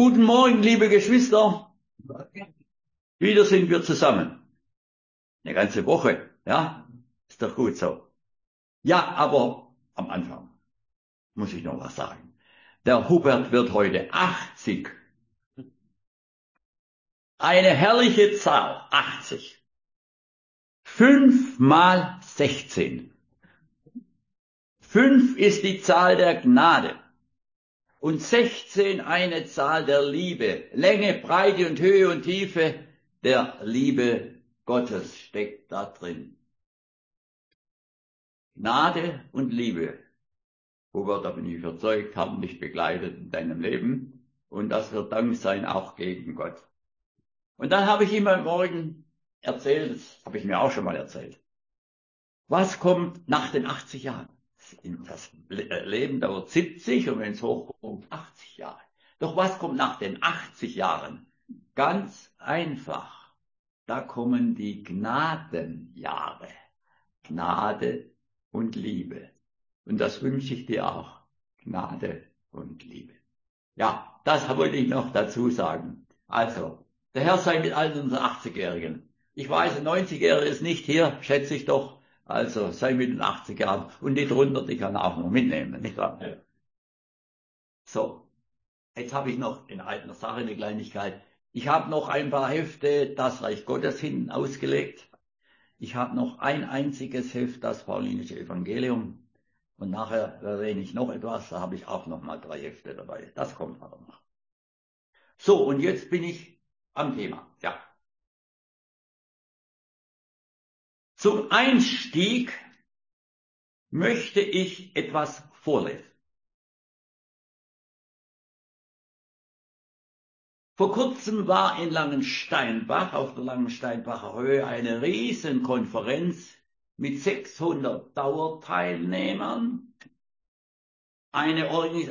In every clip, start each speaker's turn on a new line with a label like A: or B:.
A: Guten Morgen, liebe Geschwister. Wieder sind wir zusammen. Eine ganze Woche, ja? Ist doch gut so. Ja, aber am Anfang muss ich noch was sagen. Der Hubert wird heute 80. Eine herrliche Zahl, 80. 5 mal 16. 5 ist die Zahl der Gnade. Und 16 eine Zahl der Liebe. Länge, Breite und Höhe und Tiefe der Liebe Gottes steckt da drin. Gnade und Liebe, Hubert, da bin ich überzeugt, haben dich begleitet in deinem Leben. Und das wird Dank sein auch gegen Gott. Und dann habe ich ihm am Morgen erzählt, das habe ich mir auch schon mal erzählt. Was kommt nach den 80 Jahren? Das Leben dauert 70 und wenn es hochkommt, 80 Jahre. Doch was kommt nach den 80 Jahren? Ganz einfach. Da kommen die Gnadenjahre. Gnade und Liebe. Und das wünsche ich dir auch. Gnade und Liebe. Ja, das wollte ich noch dazu sagen. Also, der Herr sei mit allen unseren 80-Jährigen. Ich weiß, ein 90-Jähriger ist nicht hier, schätze ich doch. Also sei mit den 80 Jahren und die drunter, die kann er auch noch mitnehmen, nicht wahr? Ja. So, jetzt habe ich noch in alter Sache eine Kleinigkeit. Ich habe noch ein paar Hefte, das Reich Gottes hinten ausgelegt. Ich habe noch ein einziges Heft, das Paulinische Evangelium. Und nachher erwähne ich noch etwas, da habe ich auch noch mal 3 Hefte dabei. Das kommt aber noch. So, und jetzt bin ich am Thema. Ja. Zum Einstieg möchte ich etwas vorlesen. Vor kurzem war in Langensteinbach, auf der Langensteinbacher Höhe, eine Riesenkonferenz mit 600 Dauerteilnehmern. Eine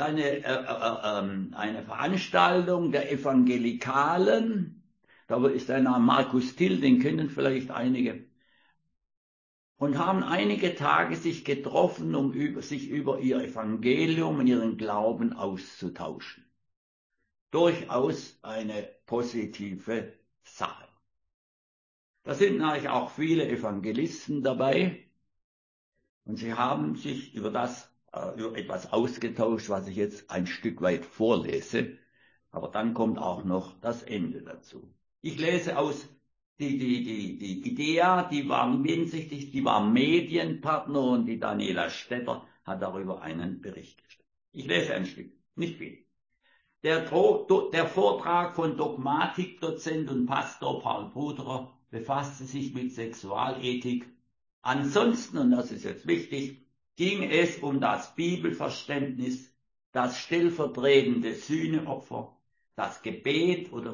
A: Veranstaltung der Evangelikalen. Da ist der Name Markus Till, den kennen vielleicht einige. Und haben einige Tage sich getroffen, um sich über ihr Evangelium und ihren Glauben auszutauschen. Durchaus eine positive Sache. Da sind natürlich auch viele Evangelisten dabei und sie haben sich über etwas ausgetauscht, was ich jetzt ein Stück weit vorlese, aber dann kommt auch noch das Ende dazu. Ich lese aus die IDEA, die war Medienpartner und die Daniela Stetter hat darüber einen Bericht gestellt. Ich lese ein Stück, nicht viel. Der Vortrag von Dogmatikdozent und Pastor Paul Bruderer befasste sich mit Sexualethik. Ansonsten, und das ist jetzt wichtig, ging es um das Bibelverständnis, das stellvertretende Sühneopfer, das Gebet oder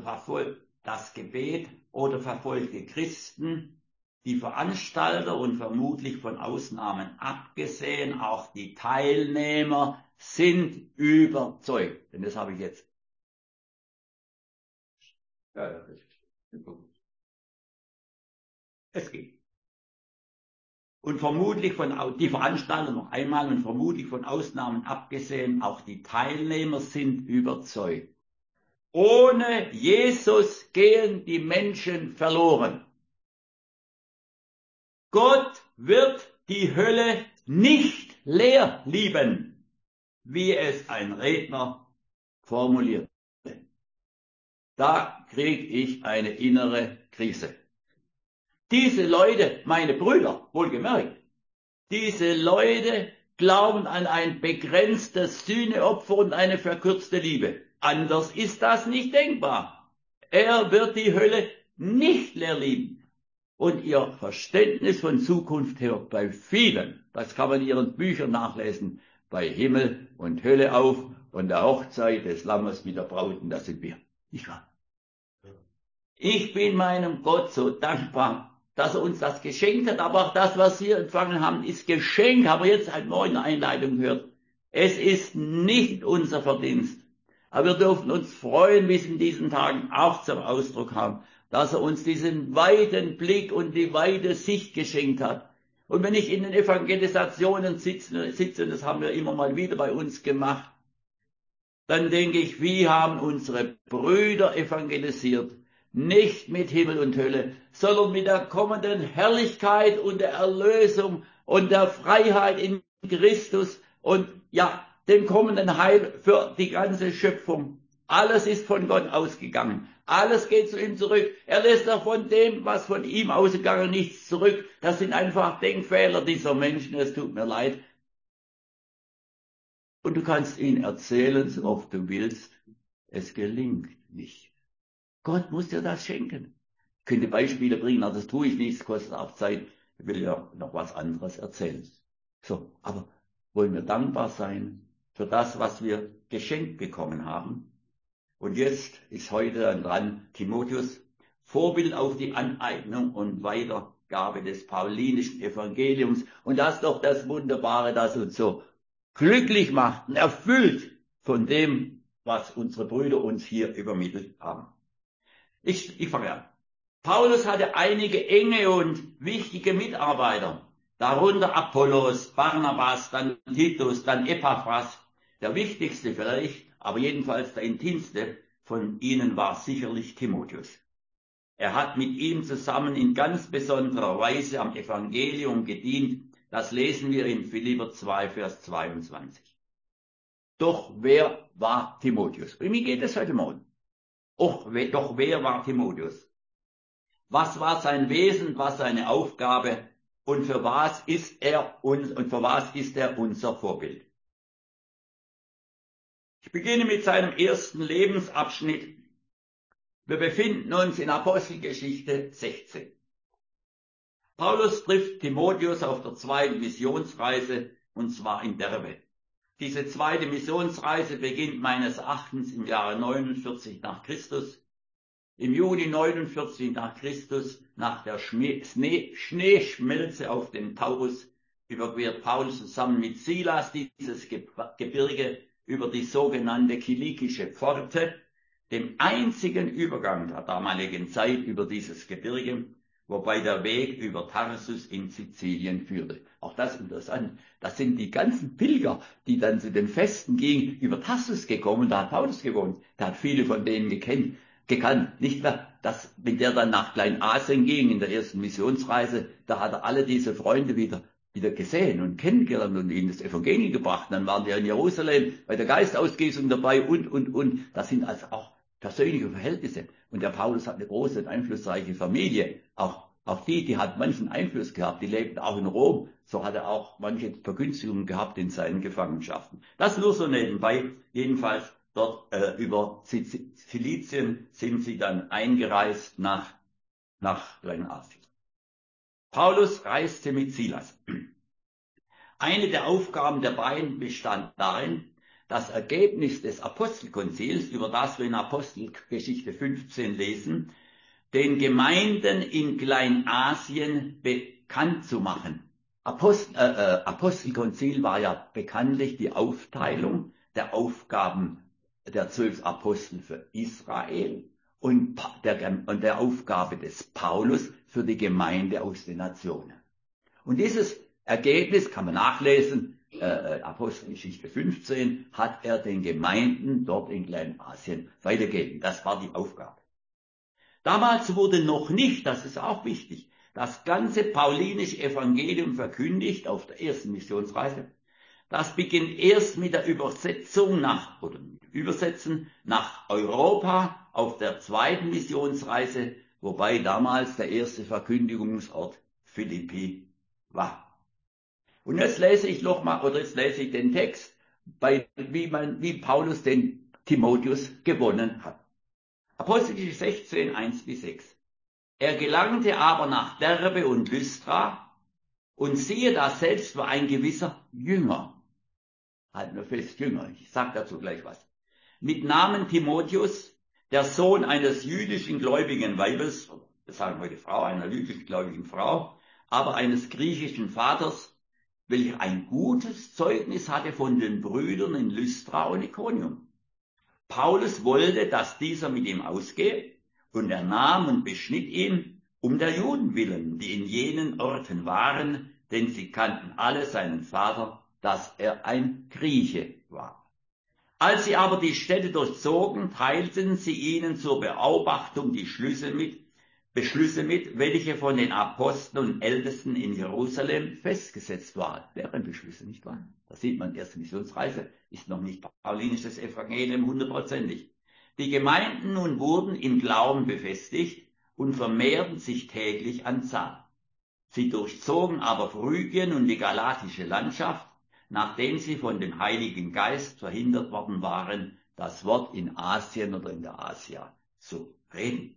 A: verfolgte Christen, die Veranstalter und vermutlich von Ausnahmen abgesehen, auch die Teilnehmer sind überzeugt. Denn das habe ich jetzt. Ja, das ist es geht. Und vermutlich die Veranstalter noch einmal und vermutlich von Ausnahmen abgesehen, auch die Teilnehmer sind überzeugt. Ohne Jesus gehen die Menschen verloren. Gott wird die Hölle nicht leer lieben, wie es ein Redner formuliert. Da kriege ich eine innere Krise. Diese Leute, meine Brüder, wohlgemerkt, diese Leute glauben an ein begrenztes Sühneopfer und eine verkürzte Liebe. Anders ist das nicht denkbar. Er wird die Hölle nicht leer lieben. Und ihr Verständnis von Zukunft hört bei vielen, das kann man in ihren Büchern nachlesen, bei Himmel und Hölle auf und der Hochzeit des Lammes mit der Braut, und das sind wir. Nicht wahr? Ich bin meinem Gott so dankbar, dass er uns das geschenkt hat, aber auch das, was wir empfangen haben, ist Geschenk, haben wir jetzt heute Morgen in der Einleitung gehört. Es ist nicht unser Verdienst, aber wir dürfen uns freuen, wie es in diesen Tagen auch zum Ausdruck kam, dass er uns diesen weiten Blick und die weite Sicht geschenkt hat. Und wenn ich in den Evangelisationen sitze, das haben wir immer mal wieder bei uns gemacht, dann denke ich, wie haben unsere Brüder evangelisiert? Nicht mit Himmel und Hölle, sondern mit der kommenden Herrlichkeit und der Erlösung und der Freiheit in Christus und ja, dem kommenden Heil für die ganze Schöpfung. Alles ist von Gott ausgegangen. Alles geht zu ihm zurück. Er lässt auch von dem, was von ihm ausgegangen, nichts zurück. Das sind einfach Denkfehler dieser Menschen. Es tut mir leid. Und du kannst ihnen erzählen, so oft du willst. Es gelingt nicht. Gott muss dir das schenken. Ich könnte Beispiele bringen, aber das tue ich nicht. Es kostet auch Zeit. Ich will ja noch was anderes erzählen. So, aber wollen wir dankbar sein für das, was wir geschenkt bekommen haben? Und jetzt ist heute dann dran Timotheus, Vorbild auf die Aneignung und Weitergabe des paulinischen Evangeliums. Und das ist doch das Wunderbare, das uns so glücklich macht und erfüllt von dem, was unsere Brüder uns hier übermittelt haben. Ich fange an. Paulus hatte einige enge und wichtige Mitarbeiter, darunter Apollos, Barnabas, dann Titus, dann Epaphras. Der wichtigste vielleicht, aber jedenfalls der intimste von ihnen war sicherlich Timotheus. Er hat mit ihm zusammen in ganz besonderer Weise am Evangelium gedient. Das lesen wir in Philipper 2, Vers 22. Doch wer war Timotheus? Um mich geht es heute Morgen. Doch wer war Timotheus? Was war sein Wesen, was seine Aufgabe und für was ist er unser Vorbild? Ich beginne mit seinem ersten Lebensabschnitt. Wir befinden uns in Apostelgeschichte 16. Paulus trifft Timotheus auf der zweiten Missionsreise, und zwar in Derbe. Diese zweite Missionsreise beginnt meines Erachtens im Jahre 49 nach Christus. Im Juni 49 nach Christus, nach der Schneeschmelze auf dem Taurus, überquert Paulus zusammen mit Silas dieses Gebirge über die sogenannte Kilikische Pforte, dem einzigen Übergang der damaligen Zeit über dieses Gebirge, wobei der Weg über Tarsus in Sizilien führte. Auch das ist interessant. Das sind die ganzen Pilger, die dann zu den Festen gingen, über Tarsus gekommen. Da hat Paulus gewohnt. Der hat viele von denen gekannt. Nicht wahr? Wenn der dann nach Kleinasien ging in der ersten Missionsreise, da hat er alle diese Freunde wieder gesehen und kennengelernt und ihnen das Evangelium gebracht. Dann waren die in Jerusalem bei der Geistausgießung dabei und. Das sind also auch persönliche Verhältnisse. Und der Paulus hat eine große und einflussreiche Familie. Auch die hat manchen Einfluss gehabt. Die lebten auch in Rom. So hat er auch manche Vergünstigungen gehabt in seinen Gefangenschaften. Das nur so nebenbei. Jedenfalls dort über Silizien sind sie dann eingereist nach Kleinasien. Paulus reiste mit Silas. Eine der Aufgaben der beiden bestand darin, das Ergebnis des Apostelkonzils, über das wir in Apostelgeschichte 15 lesen, den Gemeinden in Kleinasien bekannt zu machen. Apostelkonzil war ja bekanntlich die Aufteilung der Aufgaben der 12 Apostel für Israel und der Aufgabe des Paulus für die Gemeinde aus den Nationen. Und dieses Ergebnis kann man nachlesen, Apostelgeschichte 15, hat er den Gemeinden dort in Kleinasien weitergegeben. Das war die Aufgabe. Damals wurde noch nicht, das ist auch wichtig, das ganze paulinische Evangelium verkündigt auf der ersten Missionsreise. Das beginnt erst mit der Übersetzen nach Europa auf der zweiten Missionsreise, wobei damals der erste Verkündigungsort Philippi war. Und jetzt lese ich den Text, wie Paulus den Timotheus gewonnen hat. Apostelgeschichte 16, 1-6. Er gelangte aber nach Derbe und Lystra, und siehe, da selbst war ein gewisser Jünger. Halten wir fest, Jünger, ich sage dazu gleich was. Mit Namen Timotheus, der Sohn eines jüdischen gläubigen Weibes, das sagen wir die Frau, einer jüdischen gläubigen Frau, aber eines griechischen Vaters, welcher ein gutes Zeugnis hatte von den Brüdern in Lystra und Ikonium. Paulus wollte, dass dieser mit ihm ausgehe, und er nahm und beschnitt ihn um der Juden willen, die in jenen Orten waren, denn sie kannten alle seinen Vater, dass er ein Grieche war. Als sie aber die Städte durchzogen, teilten sie ihnen zur Beobachtung die Beschlüsse mit, welche von den Aposteln und Ältesten in Jerusalem festgesetzt waren. Deren Beschlüsse, nicht wahr? Da sieht man, erste Missionsreise ist noch nicht paulinisches Evangelium 100%. Die Gemeinden nun wurden im Glauben befestigt und vermehrten sich täglich an Zahl. Sie durchzogen aber Phrygien und die galatische Landschaft, nachdem sie von dem Heiligen Geist verhindert worden waren, das Wort in Asien oder in der Asia zu reden.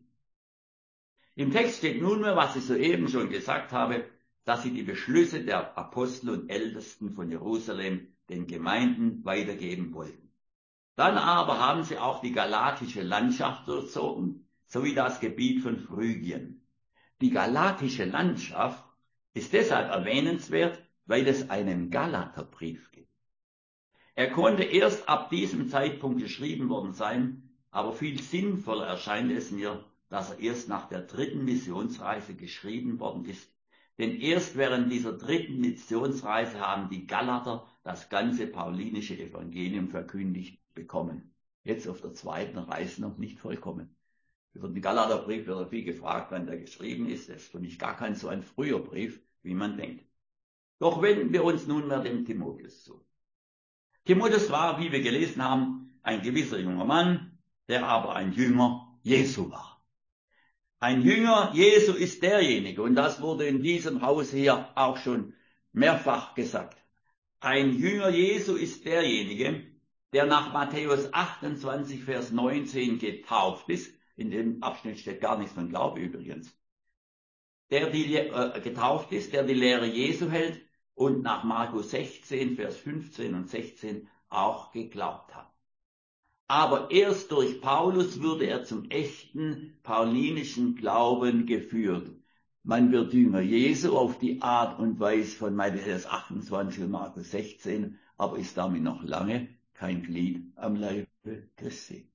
A: Im Text steht nunmehr, was ich soeben schon gesagt habe, dass sie die Beschlüsse der Apostel und Ältesten von Jerusalem den Gemeinden weitergeben wollten. Dann aber haben sie auch die galatische Landschaft durchzogen, sowie das Gebiet von Phrygien. Die galatische Landschaft ist deshalb erwähnenswert, weil es einen Galaterbrief gibt. Er konnte erst ab diesem Zeitpunkt geschrieben worden sein, aber viel sinnvoller erscheint es mir, dass er erst nach der 3. Missionsreise geschrieben worden ist. Denn erst während dieser 3. Missionsreise haben die Galater das ganze paulinische Evangelium verkündigt bekommen. Jetzt auf der 2. Reise noch nicht vollkommen. Über den Galaterbrief wird viel gefragt, wann der geschrieben ist. Das ist für mich gar kein so ein früher Brief, wie man denkt. Doch wenden wir uns nunmehr dem Timotheus zu. Timotheus war, wie wir gelesen haben, ein gewisser junger Mann, der aber ein Jünger Jesu war. Ein Jünger Jesu ist derjenige, und das wurde in diesem Haus hier auch schon mehrfach gesagt. Ein Jünger Jesu ist derjenige, der nach Matthäus 28, Vers 19 getauft ist. In dem Abschnitt steht gar nichts von Glaube übrigens. Der getauft ist, der die Lehre Jesu hält und nach Markus 16, Vers 15 und 16 auch geglaubt hat. Aber erst durch Paulus wurde er zum echten paulinischen Glauben geführt. Man wird Jünger Jesu auf die Art und Weise von Matthäus 28 und Markus 16, aber ist damit noch lange kein Glied am Leibe Christi.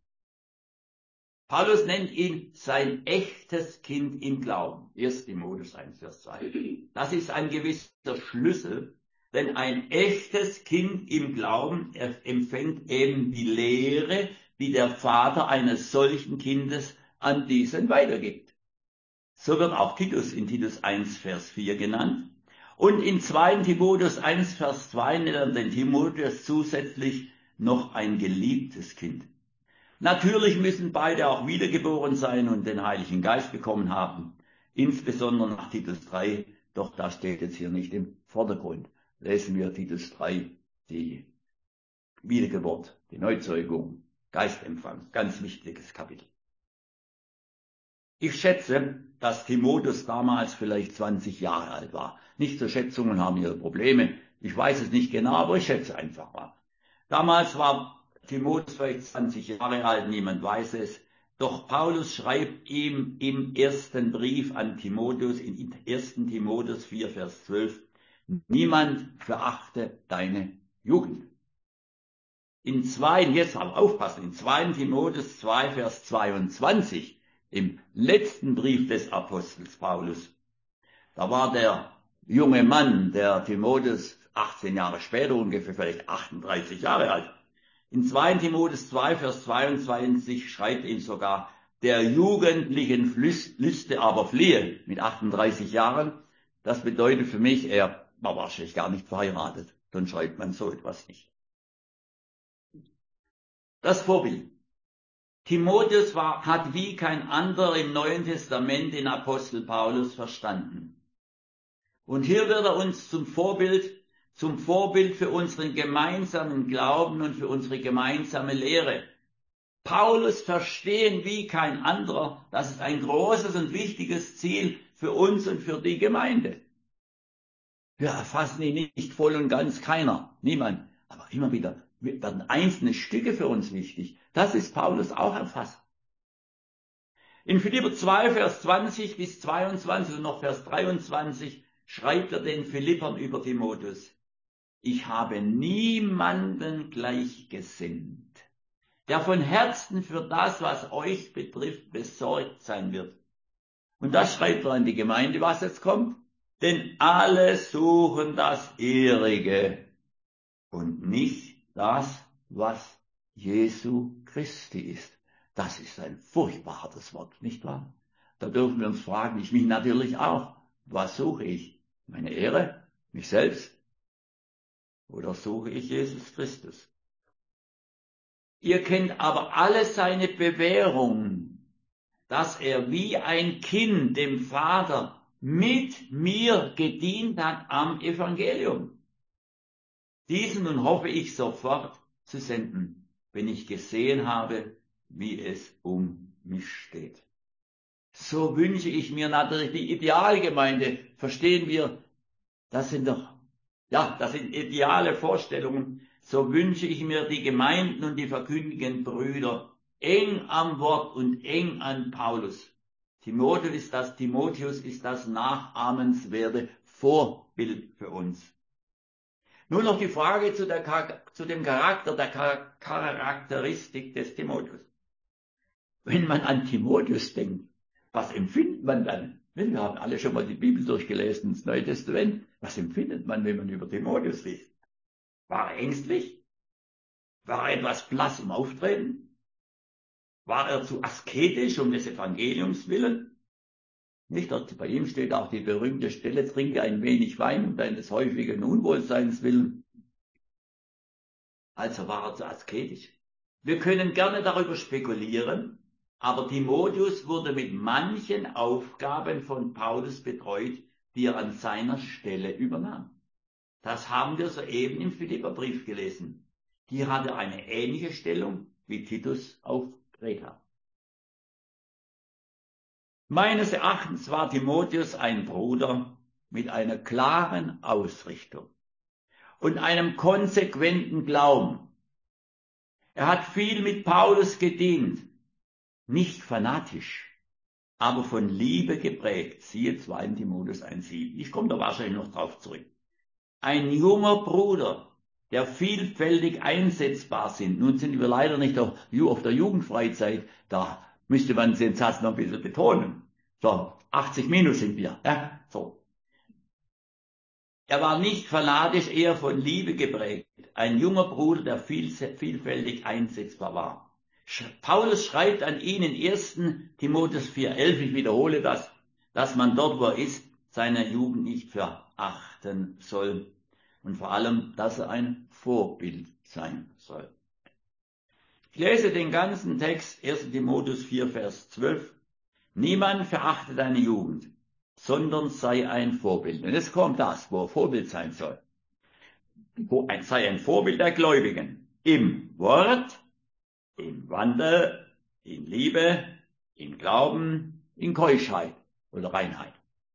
A: Paulus nennt ihn sein echtes Kind im Glauben. 1. Timotheus 1, Vers 2. Das ist ein gewisser Schlüssel, denn ein echtes Kind im Glauben empfängt eben die Lehre, die der Vater eines solchen Kindes an diesen weitergibt. So wird auch Titus in Titus 1, Vers 4 genannt. Und in 2. Timotheus 1, Vers 2 nennt er den Timotheus zusätzlich noch ein geliebtes Kind. Natürlich müssen beide auch wiedergeboren sein und den Heiligen Geist bekommen haben, insbesondere nach Titus 3, doch das steht jetzt hier nicht im Vordergrund. Lesen wir Titus 3, die Wiedergeburt, die Neuzeugung, Geistempfang, ganz wichtiges Kapitel. Ich schätze, dass Timotheus damals vielleicht 20 Jahre alt war. Nicht so Schätzungen haben ihre Probleme. Ich weiß es nicht genau, aber ich schätze einfach mal. Damals war Timotheus vielleicht 20 Jahre alt, niemand weiß es. Doch Paulus schreibt ihm im ersten Brief an Timotheus, in 1. Timotheus 4, Vers 12, niemand verachte deine Jugend. Jetzt aber aufpassen, in 2. Timotheus 2, Vers 22, im letzten Brief des Apostels Paulus, da war der junge Mann, der Timotheus 18 Jahre später, ungefähr vielleicht 38 Jahre alt. In 2. Timotheus 2, Vers 22 schreibt ihm sogar, der jugendlichen Lüste aber fliehe, mit 38 Jahren. Das bedeutet für mich, er war wahrscheinlich gar nicht verheiratet. Dann schreibt man so etwas nicht. Das Vorbild. Timotheus hat wie kein anderer im Neuen Testament den Apostel Paulus verstanden. Und hier wird er uns zum Vorbild für unseren gemeinsamen Glauben und für unsere gemeinsame Lehre. Paulus verstehen wie kein anderer, das ist ein großes und wichtiges Ziel für uns und für die Gemeinde. Wir erfassen ihn nicht voll und ganz, keiner, niemand, aber immer wieder werden einzelne Stücke für uns wichtig. Das ist Paulus auch erfasst. In Philipper 2, Vers 20 bis 22 und noch Vers 23 schreibt er den Philippern über Timotheus. Ich habe niemanden gleichgesinnt, der von Herzen für das, was euch betrifft, besorgt sein wird. Und das schreibt er an die Gemeinde, was jetzt kommt. Denn alle suchen das Ihrige und nicht das, was Jesu Christi ist. Das ist ein furchtbar hartes Wort, nicht wahr? Da dürfen wir uns fragen, ich mich natürlich auch, was suche ich? Meine Ehre? Mich selbst? Oder suche ich Jesus Christus? Ihr kennt aber alle seine Bewährungen, dass er wie ein Kind dem Vater mit mir gedient hat am Evangelium. Diesen nun hoffe ich sofort zu senden, wenn ich gesehen habe, wie es um mich steht. So wünsche ich mir natürlich die Idealgemeinde. Verstehen wir, das sind ideale Vorstellungen. So wünsche ich mir die Gemeinden und die verkündigen Brüder eng am Wort und eng an Paulus. Timotheus ist das nachahmenswerte Vorbild für uns. Nur noch die Frage zu dem Charakter, der Charakteristik des Timotheus. Wenn man an Timotheus denkt, was empfindet man dann? Wir haben alle schon mal die Bibel durchgelesen, das Neue Testament. Was empfindet man, wenn man über Timotheus liest? War er ängstlich? War er etwas blass im Auftreten? War er zu asketisch um des Evangeliums willen? Nicht, bei ihm steht auch die berühmte Stelle, trinke ein wenig Wein um deines häufigen Unwohlseins willen. Also war er zu asketisch. Wir können gerne darüber spekulieren, aber Timotheus wurde mit manchen Aufgaben von Paulus betreut, die er an seiner Stelle übernahm. Das haben wir soeben im Philipperbrief gelesen. Hier hatte er eine ähnliche Stellung wie Titus auf Kreta. Meines Erachtens war Timotheus ein Bruder mit einer klaren Ausrichtung und einem konsequenten Glauben. Er hat viel mit Paulus gedient, nicht fanatisch, aber von Liebe geprägt. Siehe 2. Timotheus 1,7. Ich komme da wahrscheinlich noch drauf zurück. Ein junger Bruder, der vielfältig einsetzbar sind. Nun sind wir leider nicht auf der Jugendfreizeit, da müsste man den Satz noch ein bisschen betonen. So, 80 minus sind wir. Ja, so. Er war nicht fanatisch, eher von Liebe geprägt. Ein junger Bruder, der vielfältig einsetzbar war. Paulus schreibt an ihn in 1. Timotheus 4,11, ich wiederhole das, dass man dort, wo er ist, seine Jugend nicht verachten soll. Und vor allem, dass er ein Vorbild sein soll. Ich lese den ganzen Text, 1. Timotheus 4, Vers 12. Niemand verachte deine Jugend, sondern sei ein Vorbild. Und jetzt kommt das, wo er Vorbild sein soll. Sei ein Vorbild der Gläubigen. Im Wort, im Wandel, in Liebe, im Glauben, in Keuschheit oder Reinheit.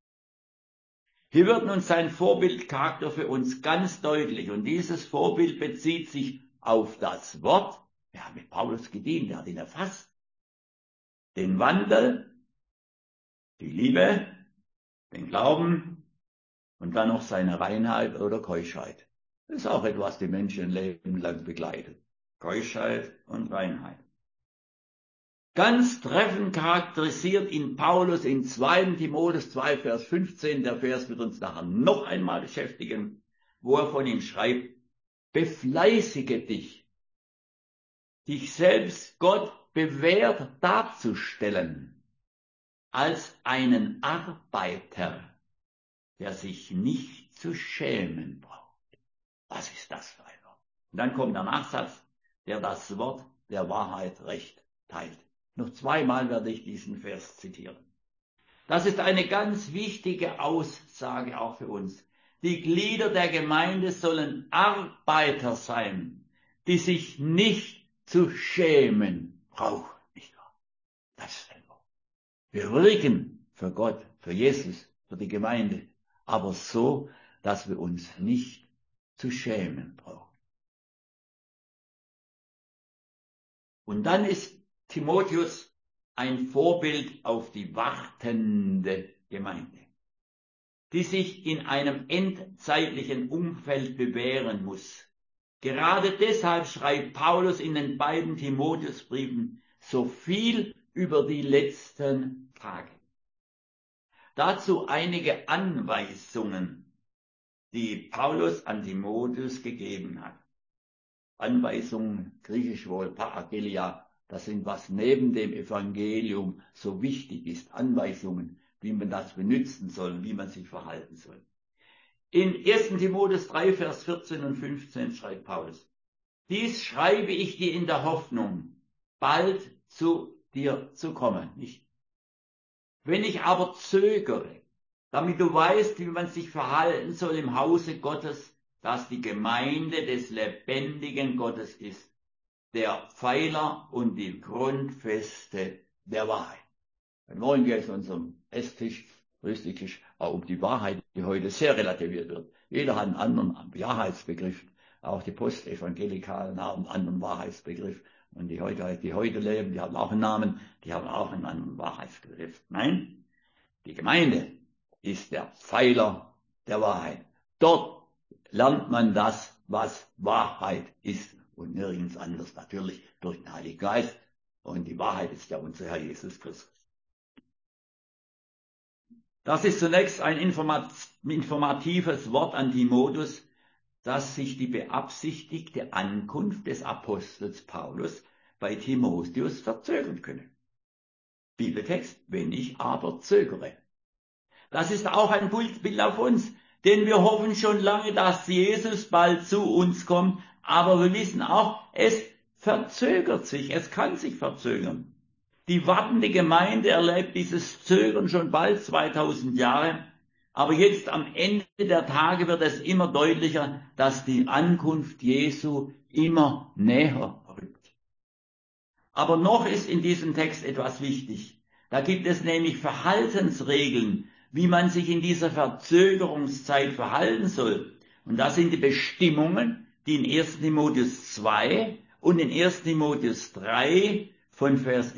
A: Hier wird nun sein Vorbildcharakter für uns ganz deutlich. Und dieses Vorbild bezieht sich auf das Wort. Er hat mit Paulus gedient, er hat ihn erfasst. Den Wandel, die Liebe, den Glauben und dann noch seine Reinheit oder Keuschheit. Das ist auch etwas, die Menschen ein Leben lang begleitet. Keuschheit und Reinheit. Ganz treffend charakterisiert ihn Paulus in 2. Timotheus 2, Vers 15. Der Vers wird uns nachher noch einmal beschäftigen, wo er von ihm schreibt, befleißige dich, dich selbst Gott bewährt darzustellen, als einen Arbeiter, der sich nicht zu schämen braucht. Was ist das für ein Wort? Und dann kommt der Nachsatz, der das Wort der Wahrheit recht teilt. Noch zweimal werde ich diesen Vers zitieren. Das ist eine ganz wichtige Aussage auch für uns. Die Glieder der Gemeinde sollen Arbeiter sein, die sich nicht zu schämen brauchen. Nicht wahr? Das ist ein Wort. Wir wirken für Gott, für Jesus, für die Gemeinde, aber so, dass wir uns nicht zu schämen brauchen. Und dann ist Timotheus ein Vorbild auf die wartende Gemeinde, die sich in einem endzeitlichen Umfeld bewähren muss. Gerade deshalb schreibt Paulus in den beiden Timotheusbriefen so viel über die letzten Tage. Dazu einige Anweisungen, die Paulus an Timotheus gegeben hat. Anweisungen, griechisch wohl Paragelia, das sind, was neben dem Evangelium so wichtig ist, Anweisungen, wie man das benutzen soll, wie man sich verhalten soll. In 1. Timotheus 3, Vers 14 und 15 schreibt Paulus: Dies schreibe ich dir in der Hoffnung, bald zu dir zu kommen. Nicht? Wenn ich aber zögere, damit du weißt, wie man sich verhalten soll im Hause Gottes, das die Gemeinde des lebendigen Gottes ist, der Pfeiler und die Grundfeste der Wahrheit. Heute Morgen geht es unserem Esstisch, Rüstisch, auch um die Wahrheit, die heute sehr relativiert wird. Jeder hat einen anderen Wahrheitsbegriff. Auch die Postevangelikalen haben einen anderen Wahrheitsbegriff. Und die heute leben, die haben auch einen Namen, die haben auch einen anderen Wahrheitsbegriff. Nein, die Gemeinde ist der Pfeiler der Wahrheit. Dort lernt man das, was Wahrheit ist und nirgends anders, natürlich durch den Heiligen Geist. Und die Wahrheit ist ja unser Herr Jesus Christus. Das ist zunächst ein informatives Wort an Timotheus, dass sich die beabsichtigte Ankunft des Apostels Paulus bei Timotheus verzögern könne. Bibeltext: Wenn ich aber zögere. Das ist auch ein Bild auf uns, denn wir hoffen schon lange, dass Jesus bald zu uns kommt, aber wir wissen auch, es verzögert sich, es kann sich verzögern. Die wartende Gemeinde erlebt dieses Zögern schon bald 2000 Jahre, aber jetzt am Ende der Tage wird es immer deutlicher, dass die Ankunft Jesu immer näher rückt. Aber noch ist in diesem Text etwas wichtig. Da gibt es nämlich Verhaltensregeln, wie man sich in dieser Verzögerungszeit verhalten soll. Und das sind die Bestimmungen, die in 1. Timotheus 2 und in 1. Timotheus 3 von Vers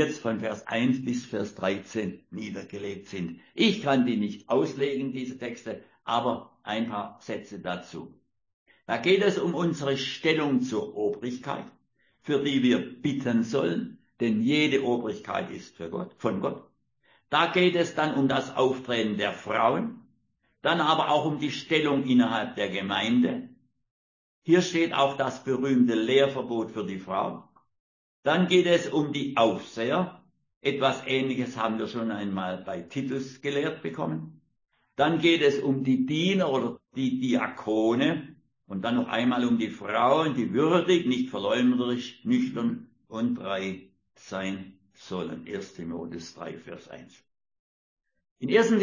A: 1 bis Vers 13 niedergelegt sind. Ich kann die nicht auslegen, diese Texte, aber ein paar Sätze dazu. Da geht es um unsere Stellung zur Obrigkeit, für die wir bitten sollen, denn jede Obrigkeit ist von Gott. Da geht es dann um das Auftreten der Frauen, dann aber auch um die Stellung innerhalb der Gemeinde. Hier steht auch das berühmte Lehrverbot für die Frau. Dann geht es um die Aufseher. Etwas Ähnliches haben wir schon einmal bei Titus gelehrt bekommen. Dann geht es um die Diener oder die Diakone. Und dann noch einmal um die Frauen, die würdig, nicht verleumderisch, nüchtern und treu sein sollen. 1. Timotheus 3, Vers 1. In 1.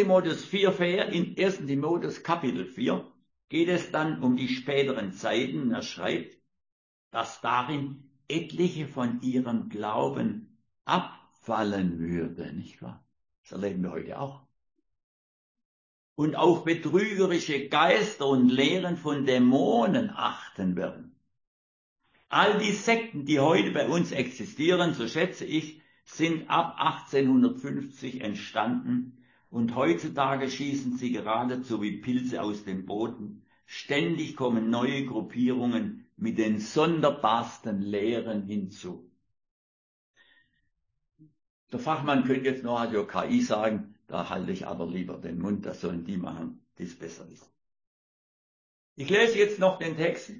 A: Timotheus Kapitel 4 geht es dann um die späteren Zeiten. Er schreibt, dass darin etliche von ihrem Glauben abfallen würde, nicht wahr? Das erleben wir heute auch. Und auf betrügerische Geister und Lehren von Dämonen achten werden. All die Sekten, die heute bei uns existieren, so schätze ich, sind ab 1850 entstanden und heutzutage schießen sie geradezu wie Pilze aus dem Boden. Ständig kommen neue Gruppierungen mit den sonderbarsten Lehren hinzu. Der Fachmann könnte jetzt noch also KI sagen, da halte ich aber lieber den Mund, das sollen die machen, die es besser wissen. Ich lese jetzt noch den Text.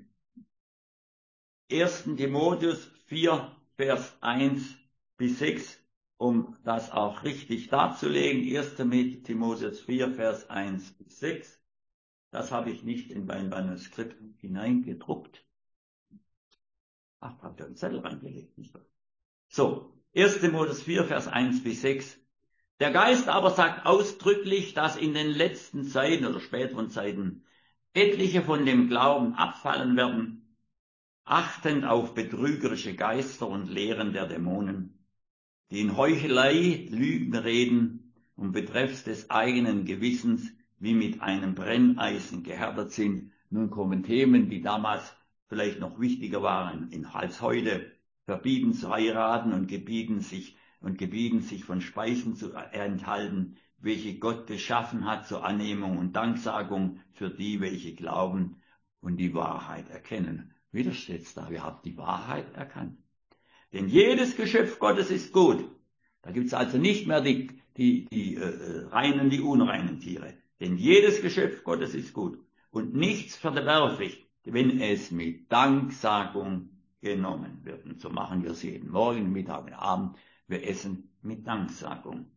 A: 1. Timotheus 4, Vers 1 bis 6, um das auch richtig darzulegen. 1. Timotheus 4, Vers 1 bis 6. Das habe ich nicht in mein Manuskript hineingedruckt. Ach, habt ihr einen Zettel reingelegt, nicht wahr? So, 1. Timotheus 4, Vers 1 bis 6. Der Geist aber sagt ausdrücklich, dass in den letzten Zeiten oder späteren Zeiten etliche von dem Glauben abfallen werden, achtend auf betrügerische Geister und Lehren der Dämonen, die in Heuchelei Lügen reden und betreffs des eigenen Gewissens wie mit einem Brenneisen gehärtet sind. Nun kommen Themen, die damals vielleicht noch wichtiger waren als heute, verbieten zu heiraten und gebieten sich von Speisen zu enthalten, welche Gott geschaffen hat zur Annehmung und Danksagung für die, welche glauben und die Wahrheit erkennen. Wieder steht's da, wir haben die Wahrheit erkannt. Denn jedes Geschöpf Gottes ist gut. Da gibt's also nicht mehr die reinen, die unreinen Tiere. Denn jedes Geschöpf Gottes ist gut und nichts verwerflich. wenn es mit Danksagung genommen wird. Und so machen wir es jeden Morgen, Mittag und Abend. Wir essen mit Danksagung.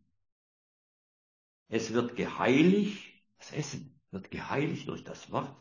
A: Es wird geheiligt, das Essen wird geheiligt durch das Wort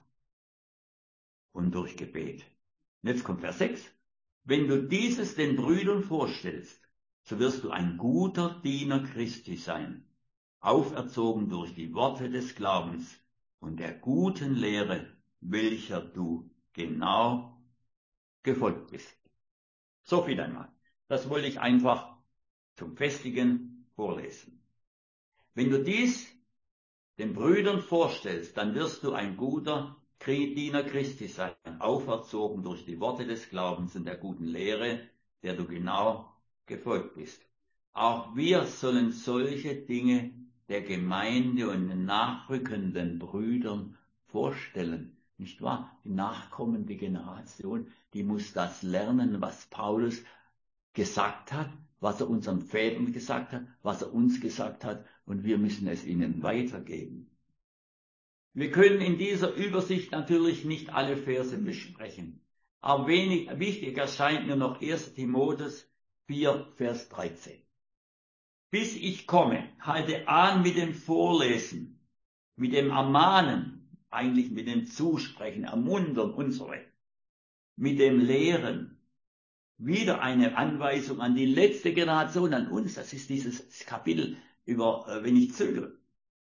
A: und durch Gebet. Und jetzt kommt Vers 6. Wenn du dieses den Brüdern vorstellst, so wirst du ein guter Diener Christi sein, auferzogen durch die Worte des Glaubens und der guten Lehre, welcher du genau gefolgt bist. So viel einmal. Das wollte ich einfach zum Festigen vorlesen. Wenn du dies den Brüdern vorstellst, dann wirst du ein guter Diener Christi sein, auferzogen durch die Worte des Glaubens und der guten Lehre, der du genau gefolgt bist. Auch wir sollen solche Dinge der Gemeinde und den nachrückenden Brüdern vorstellen. Nicht wahr? Die nachkommende Generation, die muss das lernen, was Paulus gesagt hat, was er unseren Vätern gesagt hat, was er uns gesagt hat, und wir müssen es ihnen weitergeben. Wir können in dieser Übersicht natürlich nicht alle Verse besprechen, aber wichtig erscheint mir noch 1. Timotheus 4, Vers 13. Bis ich komme, halte an mit dem Vorlesen, mit dem Ermahnen, eigentlich mit dem Zusprechen, Ermuntern und so weiter, mit dem Lehren. Wieder eine Anweisung an die letzte Generation, an uns. Das ist dieses Kapitel über, wenn ich zögere.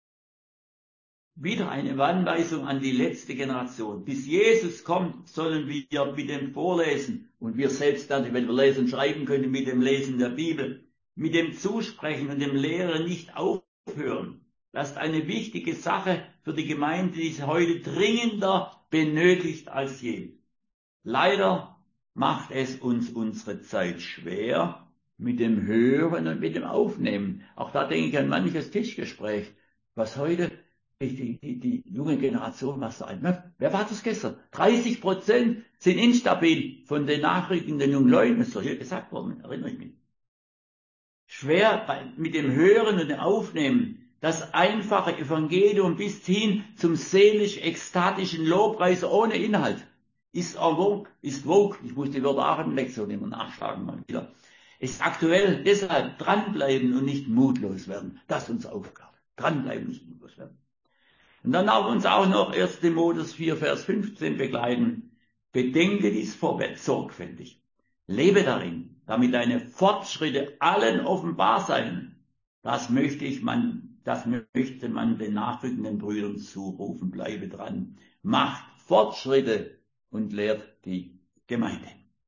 A: Wieder eine Anweisung an die letzte Generation. Bis Jesus kommt, sollen wir mit dem Vorlesen und wir selbst dann, wenn wir lesen und schreiben können, mit dem Lesen der Bibel, mit dem Zusprechen und dem Lehren nicht aufhören. Das ist eine wichtige Sache für die Gemeinde, die sie heute dringender benötigt als je. Leider macht es uns unsere Zeit schwer mit dem Hören und mit dem Aufnehmen. Auch da denke ich an manches Tischgespräch, was heute die junge Generation, was sagt. Wer war das gestern? 30% sind instabil von den nachrückenden jungen Leuten, ist doch hier gesagt worden, erinnere ich mich. Schwer mit dem Hören und dem Aufnehmen, das einfache Evangelium bis hin zum seelisch-ekstatischen Lobpreis ohne Inhalt. Ist vogue. Ich muss die Wörter auch in der Lektion immer nachschlagen mal wieder. Ist aktuell, deshalb dranbleiben und nicht mutlos werden. Das ist unsere Aufgabe. Dranbleiben, nicht mutlos werden. Und dann darf uns auch noch 1. Timotheus 4, Vers 15 begleiten. Bedenke dies vorwärts sorgfältig. Lebe darin, damit deine Fortschritte allen offenbar seien. Das möchte man den nachrückenden Brüdern zurufen. Bleibe dran. Macht Fortschritte und lehrt die Gemeinde.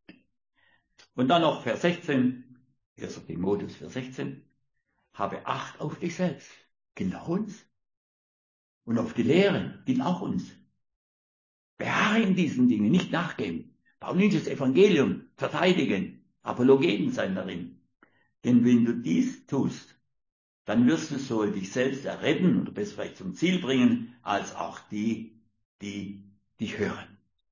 A: Und dann noch Vers 16, 1. Timotheus Vers 16. Habe Acht auf dich selbst, gilt auch uns. Und auf die Lehre, gilt auch uns. Beharre in diesen Dingen, nicht nachgeben. Paulinisches Evangelium verteidigen, Apologeten sein darin. Denn wenn du dies tust, dann wirst du sowohl dich selbst erretten oder besser vielleicht zum Ziel bringen, als auch die dich hören.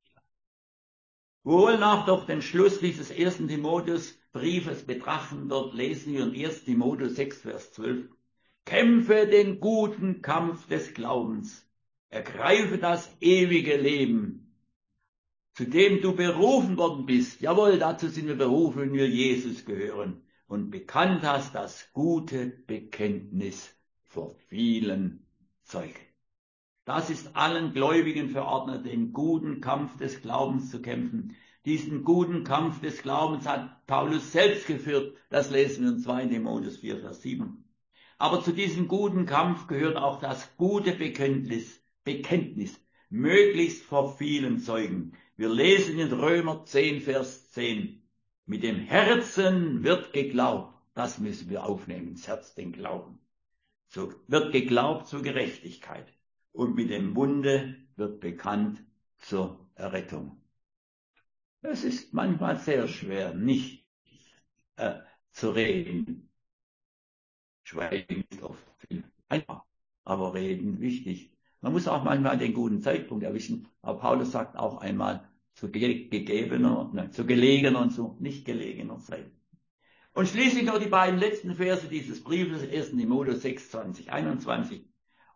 A: Wohl nach doch den Schluss dieses 1. Timotheus Briefes betrachten, dort lesen wir in 1. Timotheus 6, Vers 12. Kämpfe den guten Kampf des Glaubens, ergreife das ewige Leben, zu dem du berufen worden bist. Jawohl, dazu sind wir berufen, wenn wir Jesus gehören und bekannt hast das gute Bekenntnis vor vielen Zeugen. Das ist allen Gläubigen verordnet, den guten Kampf des Glaubens zu kämpfen. Diesen guten Kampf des Glaubens hat Paulus selbst geführt. Das lesen wir in 2. Timotheus 4, Vers 7. Aber zu diesem guten Kampf gehört auch das gute Bekenntnis, möglichst vor vielen Zeugen. Wir lesen in Römer 10, Vers 10. Mit dem Herzen wird geglaubt. Das müssen wir aufnehmen, ins Herz, den Glauben. So wird geglaubt zur Gerechtigkeit. Und mit dem Munde wird bekannt zur Errettung. Es ist manchmal sehr schwer, nicht zu reden. Schweigen ist oft viel einfach, aber reden wichtig. Man muss auch manchmal den guten Zeitpunkt erwischen. Aber Paulus sagt auch einmal, zu gelegener und zu nicht gelegener Zeit. Und schließlich noch die beiden letzten Verse dieses Briefes, 1. Timotheus 6, 20, 21.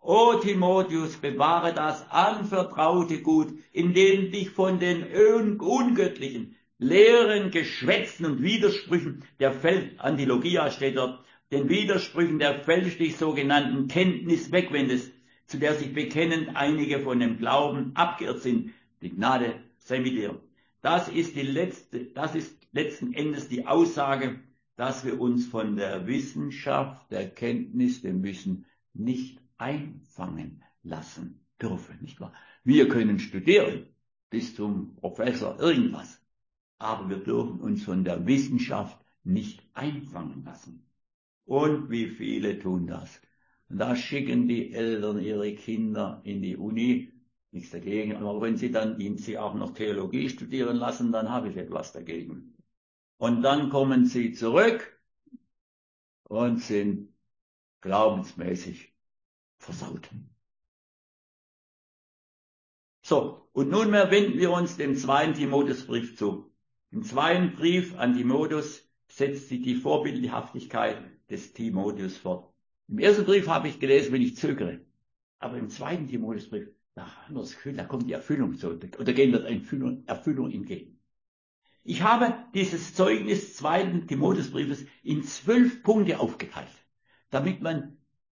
A: O Timotheus, bewahre das anvertraute Gut, indem dich von den ungöttlichen Lehren, Geschwätzen und Widersprüchen der Antilogia steht dort, den Widersprüchen der fälschlich sogenannten Kenntnis wegwendest, zu der sich bekennend einige von dem Glauben abgeirrt sind. Die Gnade sei mit dir. Das ist letzten Endes die Aussage, dass wir uns von der Wissenschaft, der Kenntnis, dem Wissen nicht einfangen lassen dürfen, nicht wahr? Wir können studieren bis zum Professor irgendwas, aber wir dürfen uns von der Wissenschaft nicht einfangen lassen. Und wie viele tun das? Und da schicken die Eltern ihre Kinder in die Uni, nichts dagegen, aber wenn sie auch noch Theologie studieren lassen, dann habe ich etwas dagegen. Und dann kommen sie zurück und sind glaubensmäßig versaut. So, und nunmehr wenden wir uns dem 2. Timotheusbrief zu. Im 2. Brief an Timotheus setzt sich die Vorbildhaftigkeit des Timotheus fort. Im 1. Brief habe ich gelesen, wenn ich zögere. Aber im 2. Timotheusbrief, da haben wir das Gefühl, da kommt die Erfüllung so, oder gehen wir der Erfüllung entgegen. Ich habe dieses Zeugnis 2. Timotheusbriefes in 12 Punkte aufgeteilt, damit man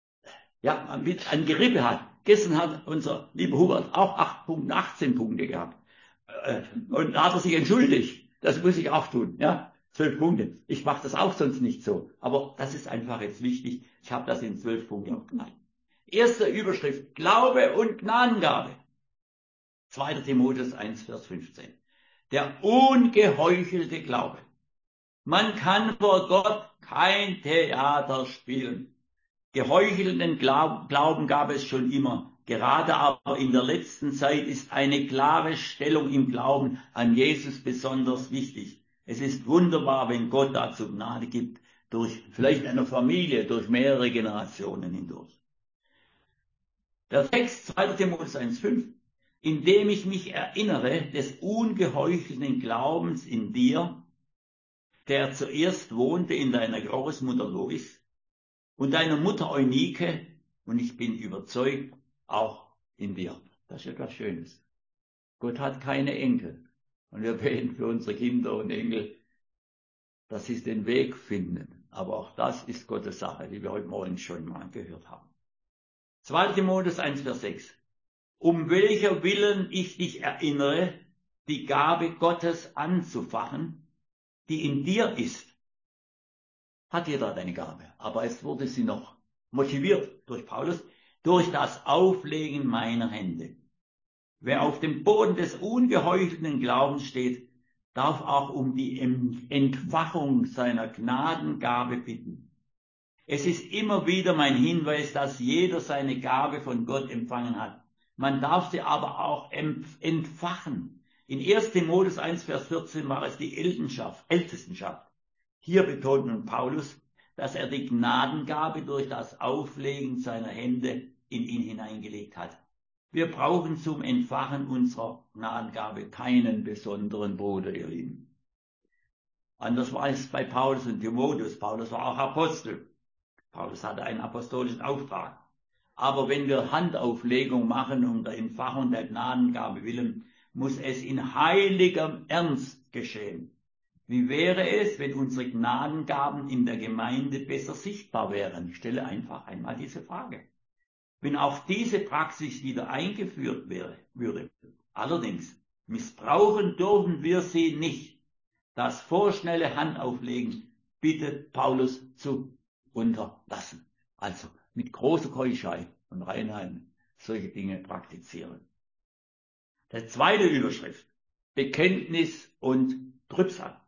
A: ein Gerippe hat. Gestern hat unser lieber Hubert auch 18 Punkte gehabt. Und da hat er sich entschuldigt. Das muss ich auch tun, ja. 12 Punkte. Ich mache das auch sonst nicht so. Aber das ist einfach jetzt wichtig. Ich habe das in 12 Punkte aufgeteilt. Erste Überschrift, Glaube und Gnadengabe. 2. Timotheus 1, Vers 15. Der ungeheuchelte Glaube. Man kann vor Gott kein Theater spielen. Geheuchelnden Glauben gab es schon immer. Gerade aber in der letzten Zeit ist eine klare Stellung im Glauben an Jesus besonders wichtig. Es ist wunderbar, wenn Gott dazu Gnade gibt, durch vielleicht eine Familie, durch mehrere Generationen hindurch. Der Text 2. Timotheus 1,5. Indem ich mich erinnere des ungeheuchelten Glaubens in dir, der zuerst wohnte in deiner Großmutter Lois und deiner Mutter Eunike, und ich bin überzeugt, auch in dir. Das ist etwas Schönes. Gott hat keine Enkel. Und wir beten für unsere Kinder und Enkel, dass sie den Weg finden. Aber auch das ist Gottes Sache, die wir heute Morgen schon mal gehört haben. 2. Timotheus 1, Vers 6. Um welcher Willen ich dich erinnere, die Gabe Gottes anzufachen, die in dir ist. Hat jeder eine Gabe, aber es wurde sie noch motiviert durch Paulus, durch das Auflegen meiner Hände. Wer auf dem Boden des ungeheuchelten Glaubens steht, darf auch um die Entfachung seiner Gnadengabe bitten. Es ist immer wieder mein Hinweis, dass jeder seine Gabe von Gott empfangen hat. Man darf sie aber auch entfachen. In 1. Timotheus 1, Vers 14 war es die Ältestenschaft. Hier betont nun Paulus, dass er die Gnadengabe durch das Auflegen seiner Hände in ihn hineingelegt hat. Wir brauchen zum Entfachen unserer Gnadengabe keinen besonderen Bruder, ihr Lieben. Anders war es bei Paulus und Timotheus. Paulus war auch Apostel. Paulus hatte einen apostolischen Auftrag. Aber wenn wir Handauflegung machen um der Entfachung der Gnadengabe willen, muss es in heiligem Ernst geschehen. Wie wäre es, wenn unsere Gnadengaben in der Gemeinde besser sichtbar wären? Ich stelle einfach einmal diese Frage. Wenn auch diese Praxis wieder eingeführt würde. Allerdings, missbrauchen dürfen wir sie nicht. Das vorschnelle Handauflegen bittet Paulus zu unterlassen. Also mit großer Keuschheit und Reinheit solche Dinge praktizieren. Der zweite Überschrift, Bekenntnis und Trübsal.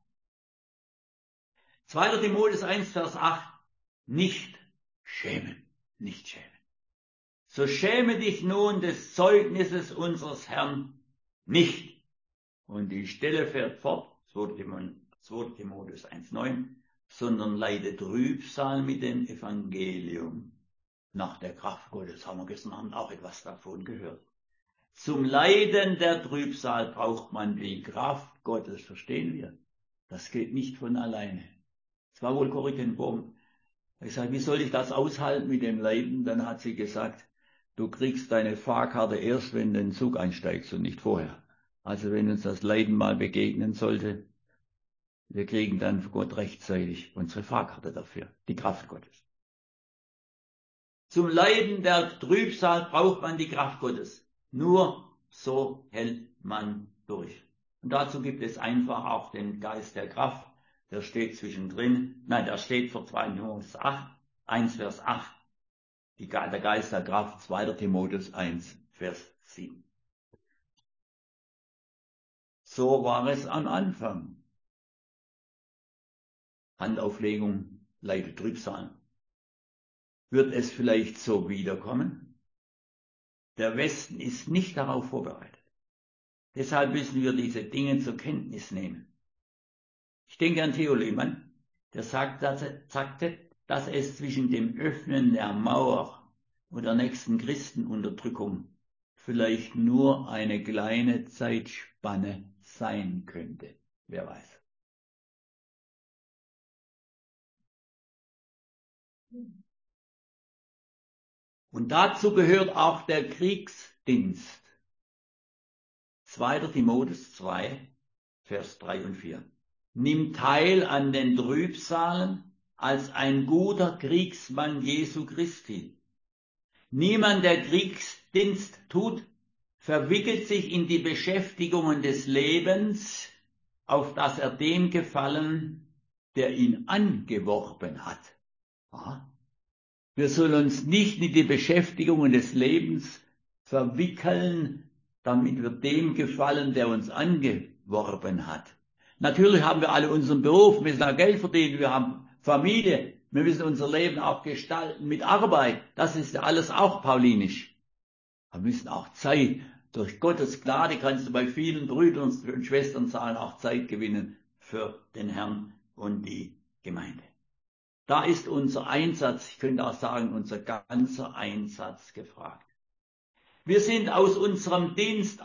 A: 2. Timotheus 1, Vers 8, nicht schämen, nicht schämen. So schäme dich nun des Zeugnisses unseres Herrn nicht. Und die Stelle fährt fort, 2. Timotheus 1,9, sondern leide Trübsal mit dem Evangelium. Nach der Kraft Gottes haben wir gestern Abend auch etwas davon gehört. Zum Leiden der Trübsal braucht man die Kraft Gottes, verstehen wir? Das geht nicht von alleine. Es war wohl Corrie ten Boom. Ich sage, wie soll ich das aushalten mit dem Leiden? Dann hat sie gesagt, du kriegst deine Fahrkarte erst, wenn du in den Zug einsteigst und nicht vorher. Also wenn uns das Leiden mal begegnen sollte, wir kriegen dann für Gott rechtzeitig unsere Fahrkarte dafür, die Kraft Gottes. Zum Leiden der Trübsal braucht man die Kraft Gottes. Nur so hält man durch. Und dazu gibt es einfach auch den Geist der Kraft. Der steht zwischendrin. Nein, der steht für 2. Timotheus 8, 1 Vers 8. Der Geist der Kraft, 2. Timotheus 1 Vers 7. So war es am Anfang. Handauflegung leidet Trübsal. Wird es vielleicht so wiederkommen? Der Westen ist nicht darauf vorbereitet. Deshalb müssen wir diese Dinge zur Kenntnis nehmen. Ich denke an Theo Lehmann, der sagte, dass es zwischen dem Öffnen der Mauer und der nächsten Christenunterdrückung vielleicht nur eine kleine Zeitspanne sein könnte. Wer weiß. Und dazu gehört auch der Kriegsdienst. 2. Timotheus 2, Vers 3 und 4. Nimm teil an den Trübsalen als ein guter Kriegsmann Jesu Christi. Niemand, der Kriegsdienst tut, verwickelt sich in die Beschäftigungen des Lebens, auf das er dem gefallen, der ihn angeworben hat. Aha. Wir sollen uns nicht in die Beschäftigungen des Lebens verwickeln, damit wir dem gefallen, der uns angeworben hat. Natürlich haben wir alle unseren Beruf, wir müssen auch Geld verdienen, wir haben Familie, wir müssen unser Leben auch gestalten mit Arbeit. Das ist ja alles auch paulinisch. Wir müssen auch Zeit, durch Gottes Gnade kannst du bei vielen Brüdern und Schwestern sagen, auch Zeit gewinnen für den Herrn und die Gemeinde. Da ist unser Einsatz, ich könnte auch sagen, unser ganzer Einsatz gefragt. Wir sind aus unserem Dienst,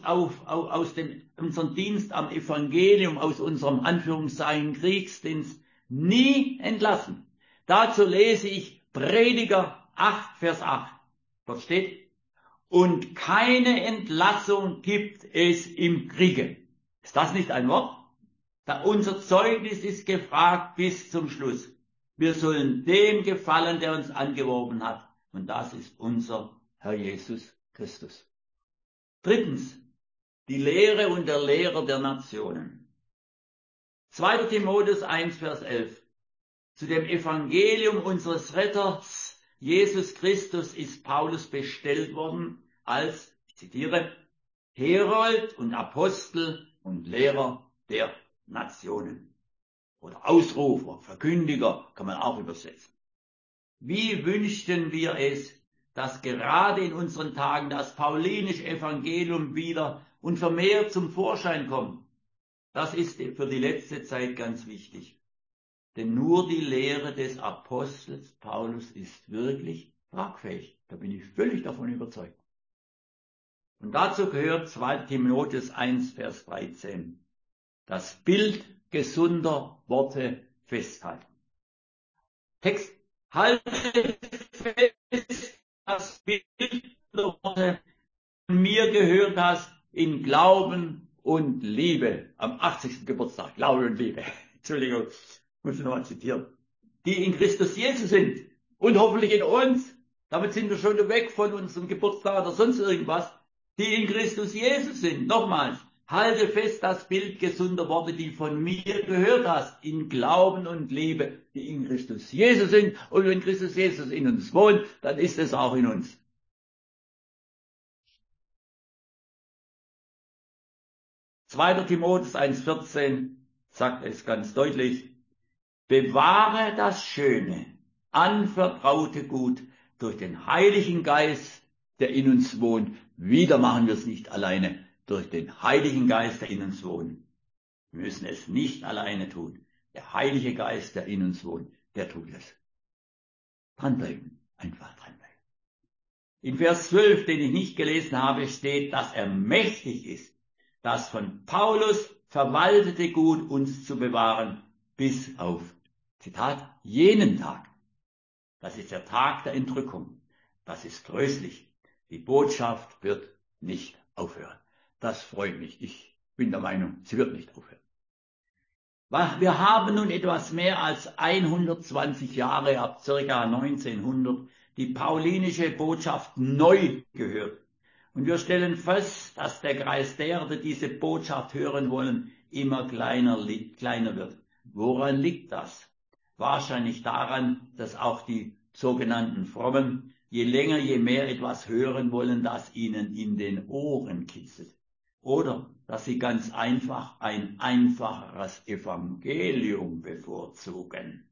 A: unserem Dienst am Evangelium, aus unserem Anführungszeichen Kriegsdienst nie entlassen. Dazu lese ich Prediger 8, Vers 8. Dort steht, und keine Entlassung gibt es im Kriege. Ist das nicht ein Wort? Unser Zeugnis ist gefragt bis zum Schluss. Wir sollen dem gefallen, der uns angeworben hat. Und das ist unser Herr Jesus Christus. Drittens, die Lehre und der Lehrer der Nationen. 2. Timotheus 1, Vers 11. Zu dem Evangelium unseres Retters, Jesus Christus, ist Paulus bestellt worden als, ich zitiere, Herold und Apostel und Lehrer der Nationen. Oder Ausrufer, Verkündiger, kann man auch übersetzen. Wie wünschten wir es, dass gerade in unseren Tagen das paulinische Evangelium wieder und vermehrt zum Vorschein kommt. Das ist für die letzte Zeit ganz wichtig. Denn nur die Lehre des Apostels Paulus ist wirklich tragfähig. Da bin ich völlig davon überzeugt. Und dazu gehört 2. Timotheus 1, Vers 13. Das Bild gesunder Worte festhalten. Text, halte fest das Bild der Worte, von mir gehört hast, in Glauben und Liebe. Am 80. Geburtstag, Glaube und Liebe. Entschuldigung, muss ich nochmal zitieren. Die in Christus Jesus sind und hoffentlich in uns. Damit sind wir schon weg von unserem Geburtstag oder sonst irgendwas. Die in Christus Jesus sind. Nochmals. Halte fest das Bild gesunder Worte, die von mir gehört hast, in Glauben und Liebe, die in Christus Jesus sind. Und wenn Christus Jesus in uns wohnt, dann ist es auch in uns. Zweiter Timotheus 1,14 sagt es ganz deutlich. Bewahre das Schöne, anvertraute Gut durch den Heiligen Geist, der in uns wohnt. Wieder machen wir es nicht alleine. Durch den Heiligen Geist, der in uns wohnt. Wir müssen es nicht alleine tun. Der Heilige Geist, der in uns wohnt, der tut es. Dranbleiben, einfach dranbleiben. In Vers 12, den ich nicht gelesen habe, steht, dass er mächtig ist, das von Paulus verwaltete Gut uns zu bewahren, bis auf, Zitat, jenen Tag. Das ist der Tag der Entrückung. Das ist größlich. Die Botschaft wird nicht aufhören. Das freut mich. Ich bin der Meinung, sie wird nicht aufhören. Wir haben nun etwas mehr als 120 Jahre, ab circa 1900, die paulinische Botschaft neu gehört. Und wir stellen fest, dass der Kreis derer, die diese Botschaft hören wollen, immer kleiner wird. Woran liegt das? Wahrscheinlich daran, dass auch die sogenannten Frommen je länger, je mehr etwas hören wollen, das ihnen in den Ohren kitzelt. Oder dass sie ganz einfach ein einfacheres Evangelium bevorzugen.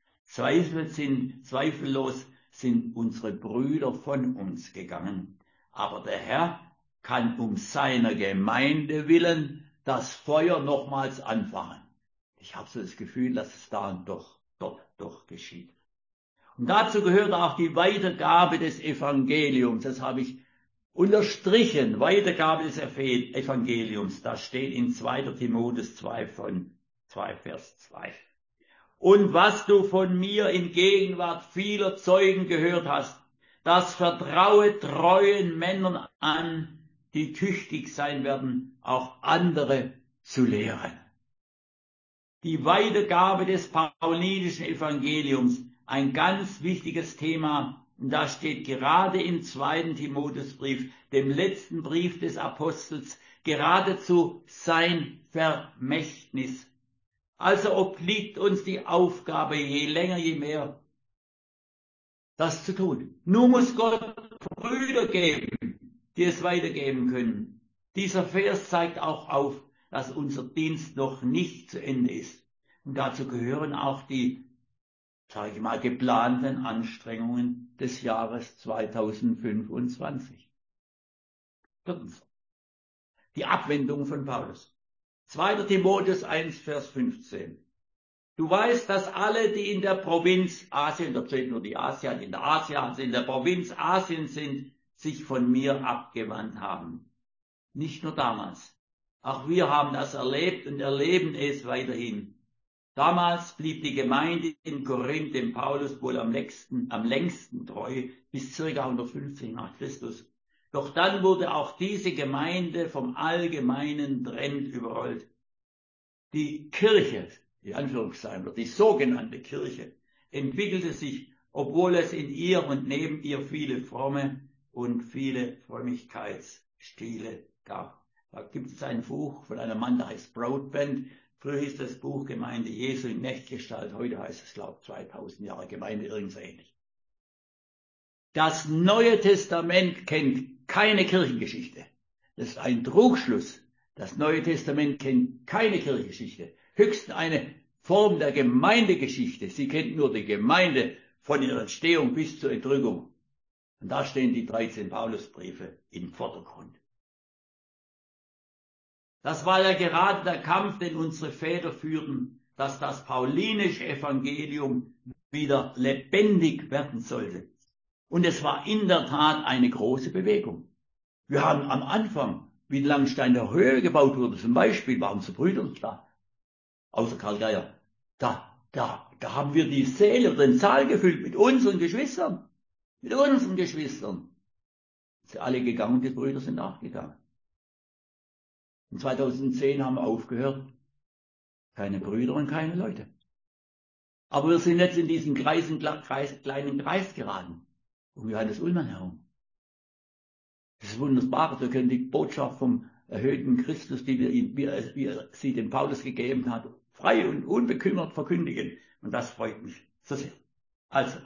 A: Zweifellos sind unsere Brüder von uns gegangen, aber der Herr kann um seiner Gemeinde willen das Feuer nochmals anfachen. Ich habe so das Gefühl, dass es dort doch geschieht. Und dazu gehört auch die Weitergabe des Evangeliums. Das habe ich unterstrichen. Weitergabe des Evangeliums. Das steht in 2. Timotheus 2 Vers 2. Und was du von mir in Gegenwart vieler Zeugen gehört hast, das vertraue treuen Männern an, die tüchtig sein werden, auch andere zu lehren. Die Weitergabe des paulinischen Evangeliums, ein ganz wichtiges Thema, und da steht gerade im 2. Timotheusbrief, dem letzten Brief des Apostels, geradezu sein Vermächtnis. Also obliegt uns die Aufgabe, je länger, je mehr, das zu tun. Nun muss Gott Brüder geben, die es weitergeben können. Dieser Vers zeigt auch auf, dass unser Dienst noch nicht zu Ende ist. Und dazu gehören auch die, sage ich mal, geplanten Anstrengungen des Jahres 2025. Drittens, die Abwendung von Paulus. 2. Timotheus 1, Vers 15. Du weißt, dass alle, die in der Provinz Asien, da steht nur die Asiat, in der Asia, also in der Provinz Asien sind, sich von mir abgewandt haben. Nicht nur damals. Auch wir haben das erlebt und erleben es weiterhin. Damals blieb die Gemeinde in Korinth dem Paulus wohl am längsten treu, bis ca. 150 nach Christus. Doch dann wurde auch diese Gemeinde vom allgemeinen Trend überrollt. Die Kirche, die Anführungszeichen, oder die sogenannte Kirche, entwickelte sich, obwohl es in ihr und neben ihr viele fromme und viele Frömmigkeitsstile gab. Da gibt es ein Buch von einem Mann, der heißt Broadbent. Früher hieß das Buch Gemeinde Jesu in Nechtgestalt, heute heißt es, glaube ich, 2000 Jahre Gemeinde, irgendwas ähnlich. Das Neue Testament kennt keine Kirchengeschichte. Das ist ein Trugschluss. Das Neue Testament kennt keine Kirchengeschichte. Höchstens eine Form der Gemeindegeschichte. Sie kennt nur die Gemeinde von ihrer Entstehung bis zur Entrückung. Und da stehen die 13 Paulusbriefe im Vordergrund. Das war ja gerade der Kampf, den unsere Väter führten, dass das paulinische Evangelium wieder lebendig werden sollte. Und es war in der Tat eine große Bewegung. Wir haben am Anfang, wie Langstein der Höhe gebaut wurde, zum Beispiel, waren unsere Brüder da, außer Karl Geier, da haben wir die Säle oder den Saal gefüllt mit unseren Geschwistern. Mit unseren Geschwistern. Sie alle gegangen, die Brüder sind nachgegangen. Und 2010 haben wir aufgehört. Keine Brüder und keine Leute. Aber wir sind jetzt in diesen kleinen Kreis geraten. Um Johannes Ullmann herum. Das ist wunderbar. Wir können die Botschaft vom erhöhten Christus, die wie er sie dem Paulus gegeben hat, frei und unbekümmert verkündigen. Und das freut mich so sehr. Also,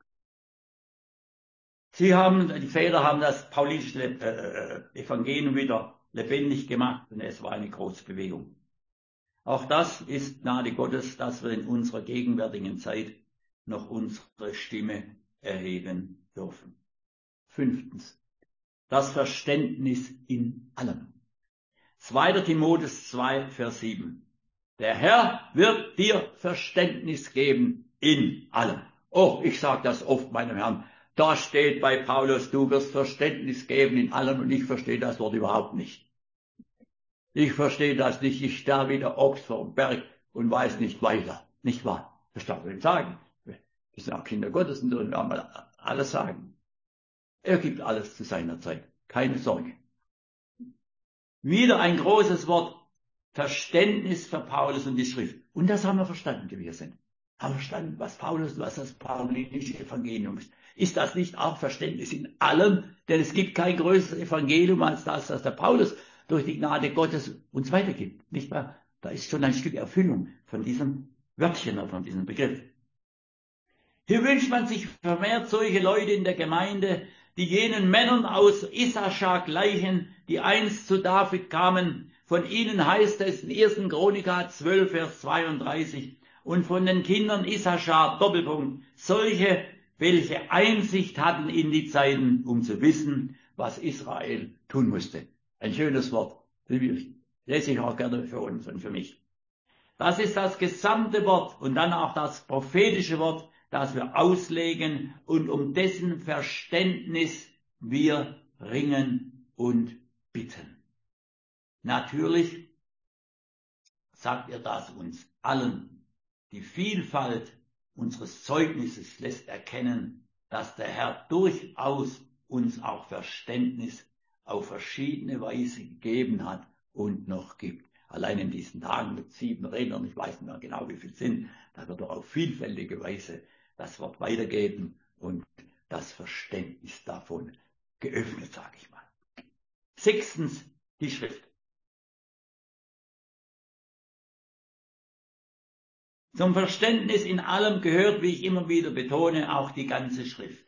A: die Väter haben das paulinische Evangelium wieder lebendig gemacht und es war eine große Bewegung. Auch das ist Gnade Gottes, dass wir in unserer gegenwärtigen Zeit noch unsere Stimme erheben dürfen. 5. Das Verständnis in allem. 2. Timotheus 2, Vers 7. Der Herr wird dir Verständnis geben in allem. Oh, ich sage das oft meinem Herrn. Da steht bei Paulus, du wirst Verständnis geben in allem, und ich verstehe das Wort überhaupt nicht. Ich verstehe das nicht. Ich stehe wie der Ochs vom Berg und weiß nicht weiter. Nicht wahr? Das darf man nicht sagen. Wir sind auch Kinder Gottes und so, wir werden alles sagen. Er gibt alles zu seiner Zeit. Keine Sorge. Wieder ein großes Wort. Verständnis für Paulus und die Schrift. Und das haben wir verstanden, die wir sind. Haben verstanden, was Paulus, was das paulinische Evangelium ist. Ist das nicht auch Verständnis in allem? Denn es gibt kein größeres Evangelium als das, das der Paulus durch die Gnade Gottes uns weitergibt. Nicht wahr? Da ist schon ein Stück Erfüllung von diesem Wörtchen oder von diesem Begriff. Hier wünscht man sich vermehrt solche Leute in der Gemeinde, die jenen Männern aus Issachar gleichen, die einst zu David kamen. Von ihnen heißt es in 1. Chronika 12, Vers 32, und von den Kindern Issachar, Doppelpunkt, solche, welche Einsicht hatten in die Zeiten, um zu wissen, was Israel tun musste. Ein schönes Wort, lese ich auch gerne für uns und für mich. Das ist das gesamte Wort und dann auch das prophetische Wort, das wir auslegen und um dessen Verständnis wir ringen und bitten. Natürlich sagt er das uns allen. Die Vielfalt unseres Zeugnisses lässt erkennen, dass der Herr durchaus uns auch Verständnis auf verschiedene Weise gegeben hat und noch gibt. Allein in diesen Tagen mit 7 Rednern, ich weiß nicht mehr genau wie viel sind, da wird er auf vielfältige Weise das Wort weitergeben und das Verständnis davon geöffnet, sage ich mal. 6. die Schrift. Zum Verständnis in allem gehört, wie ich immer wieder betone, auch die ganze Schrift.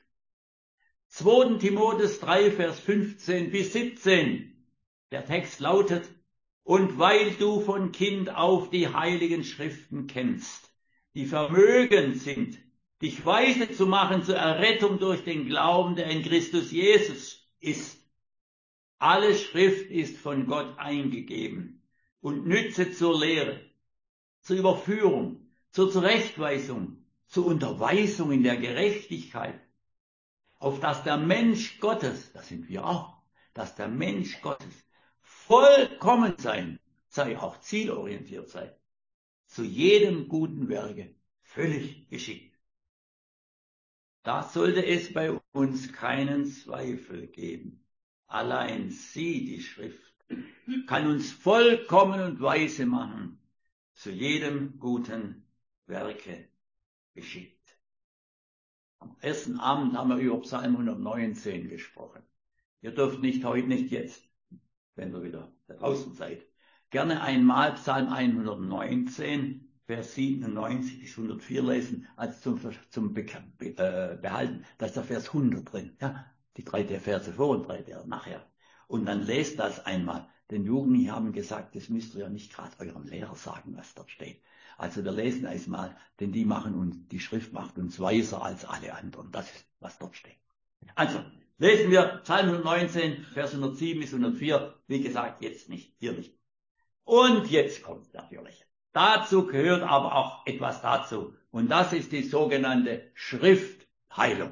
A: 2. Timotheus 3, Vers 15 bis 17. Der Text lautet, und weil du von Kind auf die heiligen Schriften kennst, die vermögend sind, dich weise zu machen zur Errettung durch den Glauben, der in Christus Jesus ist. Alle Schrift ist von Gott eingegeben und nütze zur Lehre, zur Überführung, zur Zurechtweisung, zur Unterweisung in der Gerechtigkeit, auf dass der Mensch Gottes, das sind wir auch, dass der Mensch Gottes vollkommen sei auch zielorientiert sei, zu jedem guten Werke völlig geschickt. Da sollte es bei uns keinen Zweifel geben. Allein sie, die Schrift, kann uns vollkommen und weise machen, zu jedem guten Werke geschickt. Am ersten Abend haben wir über Psalm 119 gesprochen. Ihr dürft nicht heute, nicht jetzt, wenn ihr wieder da draußen seid, gerne einmal Psalm 119, Vers 97 bis 104 lesen, als zum Behalten. Da ist der Vers 100 drin. Ja, die 3 der Verse vor und 3 der nachher. Und dann lest das einmal. Denn Jugendliche haben gesagt, das müsst ihr ja nicht gerade eurem Lehrer sagen, was dort steht. Also wir lesen es mal, denn die Schrift macht uns weiser als alle anderen. Das ist, was dort steht. Also, lesen wir Psalm 119, Vers 107 bis 104. Wie gesagt, jetzt nicht, hier nicht. Und jetzt kommt natürlich. Dazu gehört aber auch etwas dazu. Und das ist die sogenannte Schriftheilung.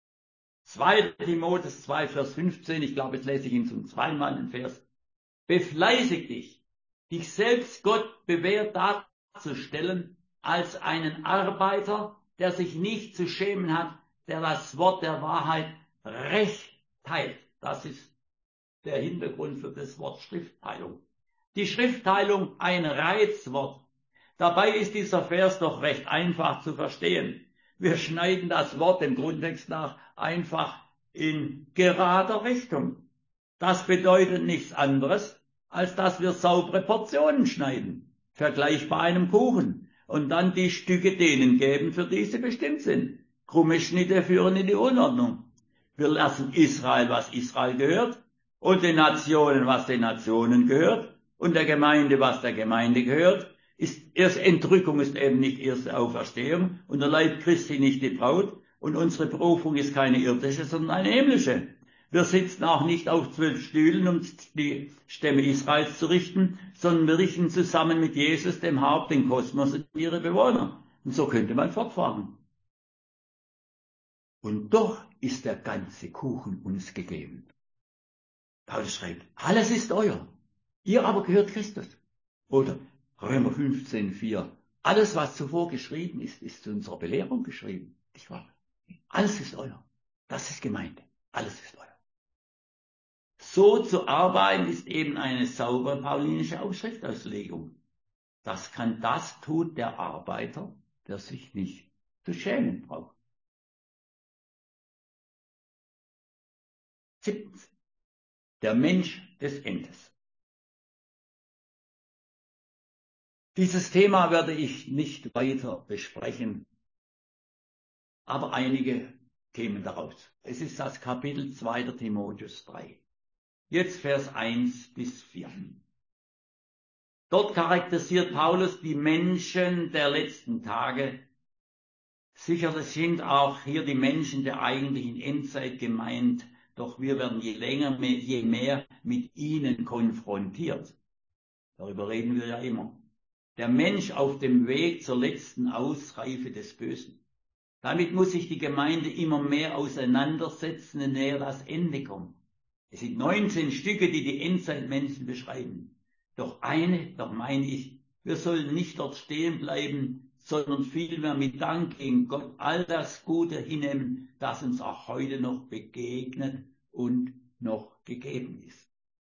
A: 2. Timotheus 2, Vers 15. Ich glaube, jetzt lese ich ihn zum 2. Mal den Vers. Befleißig dich selbst Gott bewährt darzustellen als einen Arbeiter, der sich nicht zu schämen hat, der das Wort der Wahrheit recht teilt. Das ist der Hintergrund für das Wort Schriftheilung. Die Schriftheilung ein Reizwort. Dabei ist dieser Vers doch recht einfach zu verstehen. Wir schneiden das Wort dem Grundtext nach einfach in gerader Richtung. Das bedeutet nichts anderes, als dass wir saubere Portionen schneiden, vergleichbar einem Kuchen, und dann die Stücke denen geben, für die sie bestimmt sind. Krumme Schnitte führen in die Unordnung. Wir lassen Israel, was Israel gehört, und den Nationen, was den Nationen gehört, und der Gemeinde, was der Gemeinde gehört. Entrückung ist eben nicht erste Auferstehung, und der Leib Christi nicht die Braut, und unsere Berufung ist keine irdische, sondern eine himmlische. Wir sitzen auch nicht auf 12 Stühlen, um die Stämme Israels zu richten, sondern wir richten zusammen mit Jesus, dem Haupt, den Kosmos und ihre Bewohner. Und so könnte man fortfahren. Und doch ist der ganze Kuchen uns gegeben. Paulus schreibt, alles ist euer. Ihr aber gehört Christus. Oder Römer 15, 4. Alles, was zuvor geschrieben ist, ist zu unserer Belehrung geschrieben. Nicht wahr? Alles ist euer. Das ist Gemeinde. Alles ist teuer. So zu arbeiten ist eben eine saubere paulinische Schriftauslegung. Das tut der Arbeiter, der sich nicht zu schämen braucht. 7. Der Mensch des Endes. Dieses Thema werde ich nicht weiter besprechen, aber einige Themen daraus. Es ist das Kapitel 2. Timotheus 3. Jetzt Vers 1 bis 4. Dort charakterisiert Paulus die Menschen der letzten Tage. Sicher, das sind auch hier die Menschen der eigentlichen Endzeit gemeint, doch wir werden je mehr mit ihnen konfrontiert. Darüber reden wir ja immer. Der Mensch auf dem Weg zur letzten Ausreife des Bösen. Damit muss sich die Gemeinde immer mehr auseinandersetzen, wenn näher das Ende kommt. Es sind 19 Stücke, die die Endzeitmenschen beschreiben. Doch meine ich, wir sollen nicht dort stehen bleiben, sondern vielmehr mit Dank gegen Gott all das Gute hinnehmen, das uns auch heute noch begegnet und noch gegeben ist.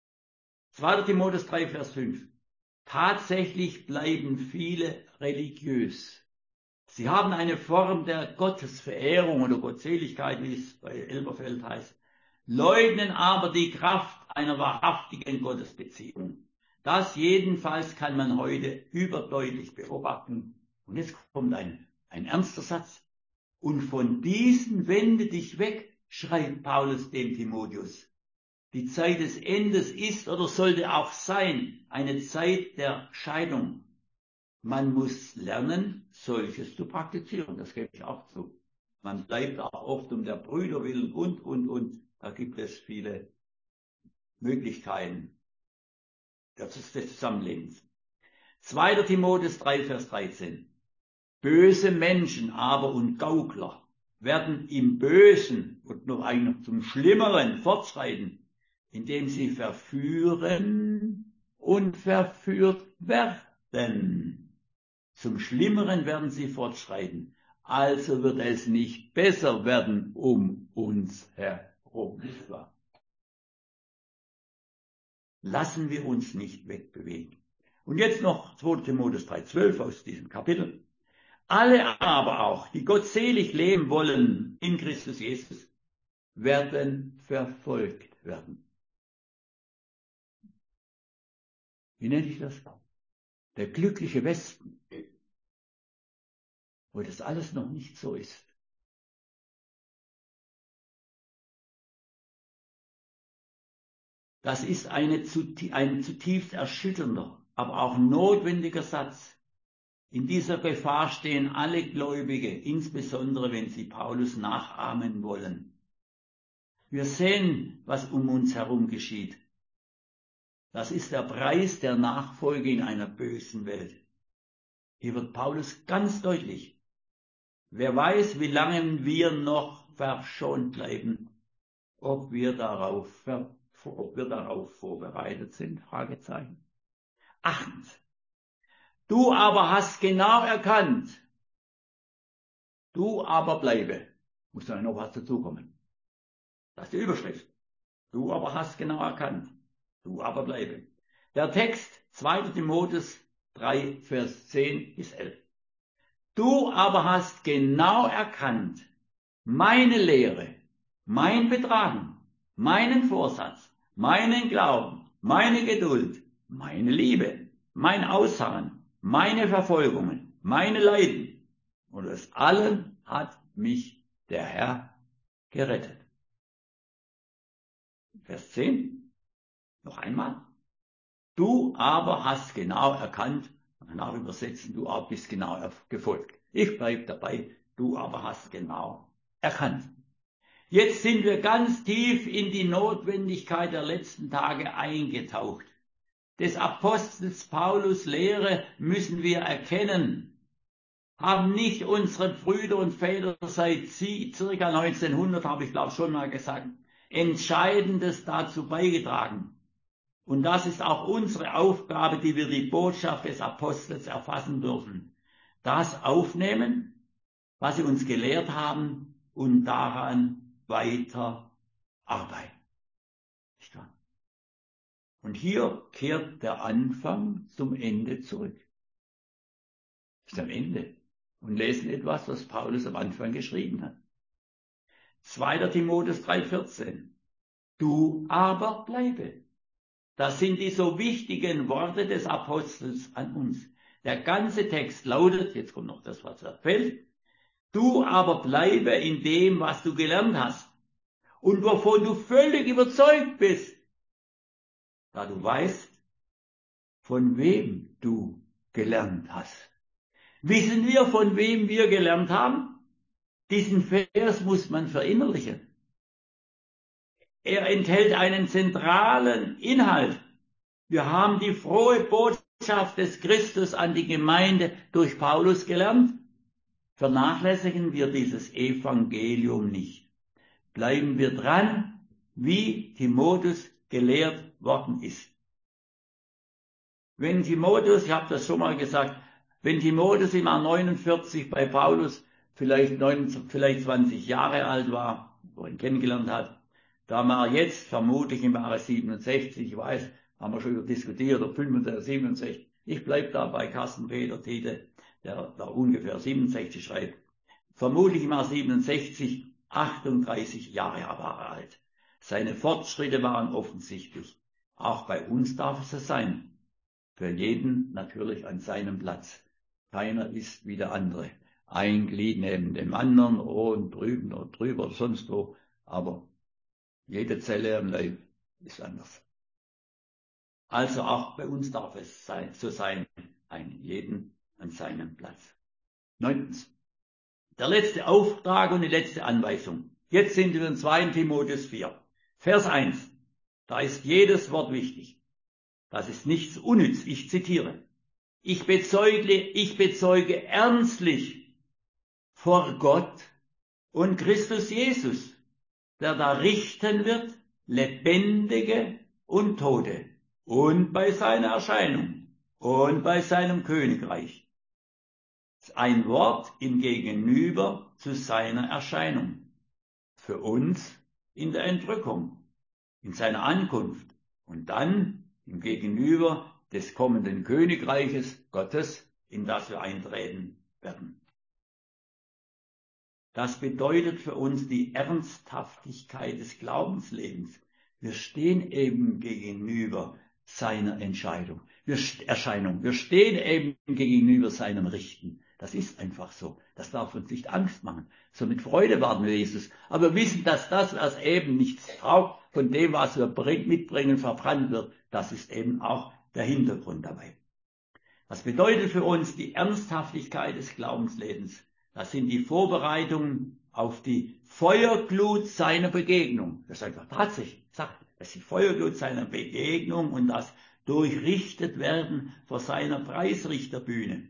A: 2. Timotheus 3, Vers 5. Tatsächlich bleiben viele religiös. Sie haben eine Form der Gottesverehrung oder Gottseligkeit, wie es bei Elberfeld heißt, leugnen aber die Kraft einer wahrhaftigen Gottesbeziehung. Das jedenfalls kann man heute überdeutlich beobachten. Und jetzt kommt ein ernster Satz. Und von diesen wende dich weg, schreibt Paulus dem Timotheus. Die Zeit des Endes ist oder sollte auch sein eine Zeit der Scheidung. Man muss lernen, solches zu praktizieren. Das gebe ich auch zu. Man bleibt auch oft um der Brüder willen und. Da gibt es viele Möglichkeiten des Zusammenlebens. 2. Timotheus 3, Vers 13. Böse Menschen aber und Gaukler werden im Bösen und noch zum Schlimmeren fortschreiten, indem sie verführen und verführt werden. Zum Schlimmeren werden sie fortschreiten. Also wird es nicht besser werden um uns herum. Lassen wir uns nicht wegbewegen. Und jetzt noch 2. Timotheus 3,12 aus diesem Kapitel. Alle aber auch, die gottselig leben wollen in Christus Jesus, werden verfolgt werden. Wie nenne ich das? Der glückliche Westen, wo das alles noch nicht so ist. Das ist ein zutiefst erschütternder, aber auch notwendiger Satz. In dieser Gefahr stehen alle Gläubige, insbesondere wenn sie Paulus nachahmen wollen. Wir sehen, was um uns herum geschieht. Das ist der Preis der Nachfolge in einer bösen Welt. Hier wird Paulus ganz deutlich. Wer weiß, wie lange wir noch verschont bleiben, ob wir darauf vorbereitet sind? Fragezeichen. 8. Du aber hast genau erkannt, du aber bleibe. Muss da noch was dazukommen. Das ist die Überschrift. Du aber hast genau erkannt, du aber bleibe. Der Text 2. Timotheus 3, Vers 10 bis 11. Du aber hast genau erkannt meine Lehre, mein Betragen, meinen Vorsatz, meinen Glauben, meine Geduld, meine Liebe, mein Ausharren, meine Verfolgungen, meine Leiden. Und aus allem hat mich der Herr gerettet. Vers 10. Noch einmal. Du aber hast genau erkannt, danach übersetzen, du aber bist genau gefolgt. Ich bleibe dabei, du aber hast genau erkannt. Jetzt sind wir ganz tief in die Notwendigkeit der letzten Tage eingetaucht. Des Apostels Paulus Lehre müssen wir erkennen. Haben nicht unsere Brüder und Väter seit circa 1900, habe ich glaube schon mal gesagt, Entscheidendes dazu beigetragen. Und das ist auch unsere Aufgabe, die wir die Botschaft des Apostels erfassen dürfen. Das aufnehmen, was sie uns gelehrt haben, und daran weiter Arbeit. Nicht wahr? Und hier kehrt der Anfang zum Ende zurück. Das ist am Ende. Und lesen etwas, was Paulus am Anfang geschrieben hat. 2. Timotheus 3,14. Du aber bleibe. Das sind die so wichtigen Worte des Apostels an uns. Der ganze Text lautet, jetzt kommt noch das, was da fällt, du aber bleibe in dem, was du gelernt hast und wovon du völlig überzeugt bist, da du weißt, von wem du gelernt hast. Wissen wir, von wem wir gelernt haben? Diesen Vers muss man verinnerlichen. Er enthält einen zentralen Inhalt. Wir haben die frohe Botschaft des Christus an die Gemeinde durch Paulus gelernt. Vernachlässigen wir dieses Evangelium nicht. Bleiben wir dran, wie Timotheus gelehrt worden ist. Wenn Timotheus, ich habe das schon mal gesagt, wenn Timotheus im Jahr 49 bei Paulus vielleicht 20 Jahre alt war, wo er ihn kennengelernt hat, da war er jetzt vermutlich im Jahre 67, ich weiß, haben wir schon über diskutiert, ob 65, 67, ich bleibe da bei Carsten Peter Tite, der da ungefähr 67 schreibt, vermutlich im Jahr 67, 38 Jahre war er alt. Seine Fortschritte waren offensichtlich. Auch bei uns darf es so sein. Für jeden natürlich an seinem Platz. Keiner ist wie der andere. Ein Glied neben dem anderen, und drüben oder drüber oder sonst wo. Aber jede Zelle im Leib ist anders. Also auch bei uns darf es so sein. Jeden an seinem Platz. 9. Der letzte Auftrag und die letzte Anweisung. Jetzt sind wir in 2. Timotheus 4. Vers 1. Da ist jedes Wort wichtig. Das ist nichts unnütz. Ich zitiere. Ich bezeuge ernstlich vor Gott und Christus Jesus, der da richten wird, Lebendige und Tote, und bei seiner Erscheinung und bei seinem Königreich. Das ist ein Wort im Gegenüber zu seiner Erscheinung. Für uns in der Entrückung, in seiner Ankunft und dann im Gegenüber des kommenden Königreiches Gottes, in das wir eintreten werden. Das bedeutet für uns die Ernsthaftigkeit des Glaubenslebens. Wir stehen eben gegenüber seiner Erscheinung. Wir stehen eben gegenüber seinem Richten. Das ist einfach so. Das darf uns nicht Angst machen. So mit Freude warten wir Jesus. Aber wir wissen, dass das, was eben nichts taugt, von dem, was wir mitbringen, verbrannt wird. Das ist eben auch der Hintergrund dabei. Was bedeutet für uns die Ernsthaftigkeit des Glaubenslebens? Das sind die Vorbereitungen auf die Feuerglut seiner Begegnung. Das ist einfach tatsächlich gesagt. Das ist die Feuerglut seiner Begegnung und das durchrichtet werden vor seiner Preisrichterbühne.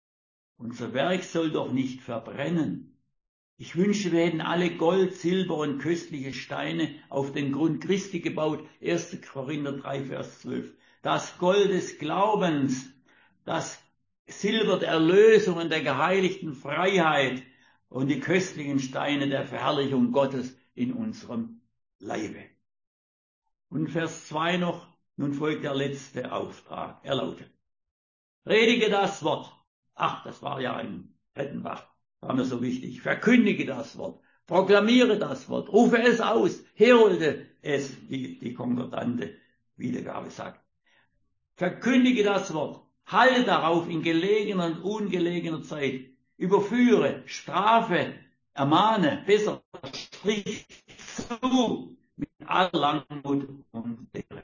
A: Unser Werk soll doch nicht verbrennen. Ich wünsche, wir hätten alle Gold, Silber und köstliche Steine auf den Grund Christi gebaut. 1. Korinther 3, Vers 12. Das Gold des Glaubens, das Silber der Erlösung und der geheiligten Freiheit und die köstlichen Steine der Verherrlichung Gottes in unserem Leibe. Und Vers 2 noch, nun folgt der letzte Auftrag. Er lautet: Predige das Wort. Ach, das war ja ein Rettenbach, war mir so wichtig. Verkündige das Wort, proklamiere das Wort, rufe es aus, herolde es, wie die konkordante Wiedergabe sagt. Verkündige das Wort, halte darauf in gelegener und ungelegener Zeit, überführe, strafe, ermahne, besser, sprich zu, mit aller Langmut und Lehre.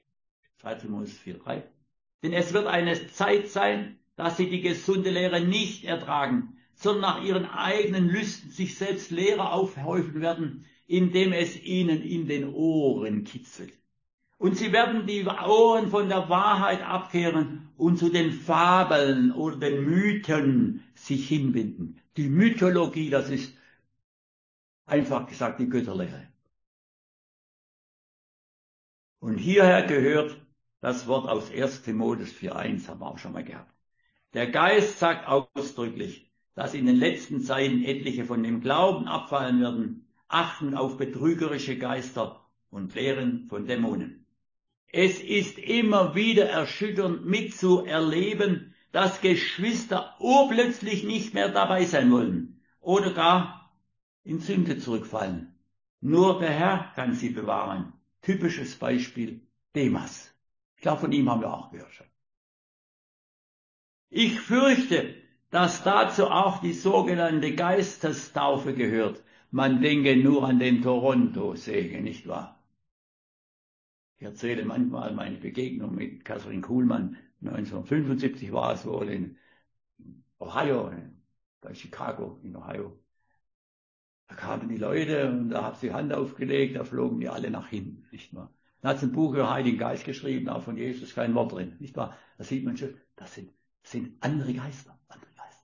A: 2. Timotheus 4,3. Denn es wird eine Zeit sein, dass sie die gesunde Lehre nicht ertragen, sondern nach ihren eigenen Lüsten sich selbst Lehrer aufhäufen werden, indem es ihnen in den Ohren kitzelt. Und sie werden die Ohren von der Wahrheit abkehren und zu den Fabeln oder den Mythen sich hinbinden. Die Mythologie, das ist einfach gesagt die Götterlehre. Und hierher gehört das Wort aus 1. Timotheus 4,1, haben wir auch schon mal gehabt. Der Geist sagt ausdrücklich, dass in den letzten Zeiten etliche von dem Glauben abfallen werden, achten auf betrügerische Geister und Lehren von Dämonen. Es ist immer wieder erschütternd mitzuerleben, dass Geschwister urplötzlich nicht mehr dabei sein wollen oder gar in Sünde zurückfallen. Nur der Herr kann sie bewahren. Typisches Beispiel Demas. Ich glaube, von ihm haben wir auch gehört schon. Ich fürchte, dass dazu auch die sogenannte Geistestaufe gehört. Man denke nur an den Toronto-Segen, nicht wahr? Ich erzähle manchmal meine Begegnung mit Kathryn Kuhlmann. 1975 war es wohl in Ohio, bei Chicago in Ohio. Da kamen die Leute und da hat sie die Hand aufgelegt, da flogen die alle nach hinten, nicht wahr? Da hat sie ein Buch über Heiligen Geist geschrieben, auch von Jesus kein Wort drin, nicht wahr? Da sieht man schon, das sind andere Geister, andere Geister.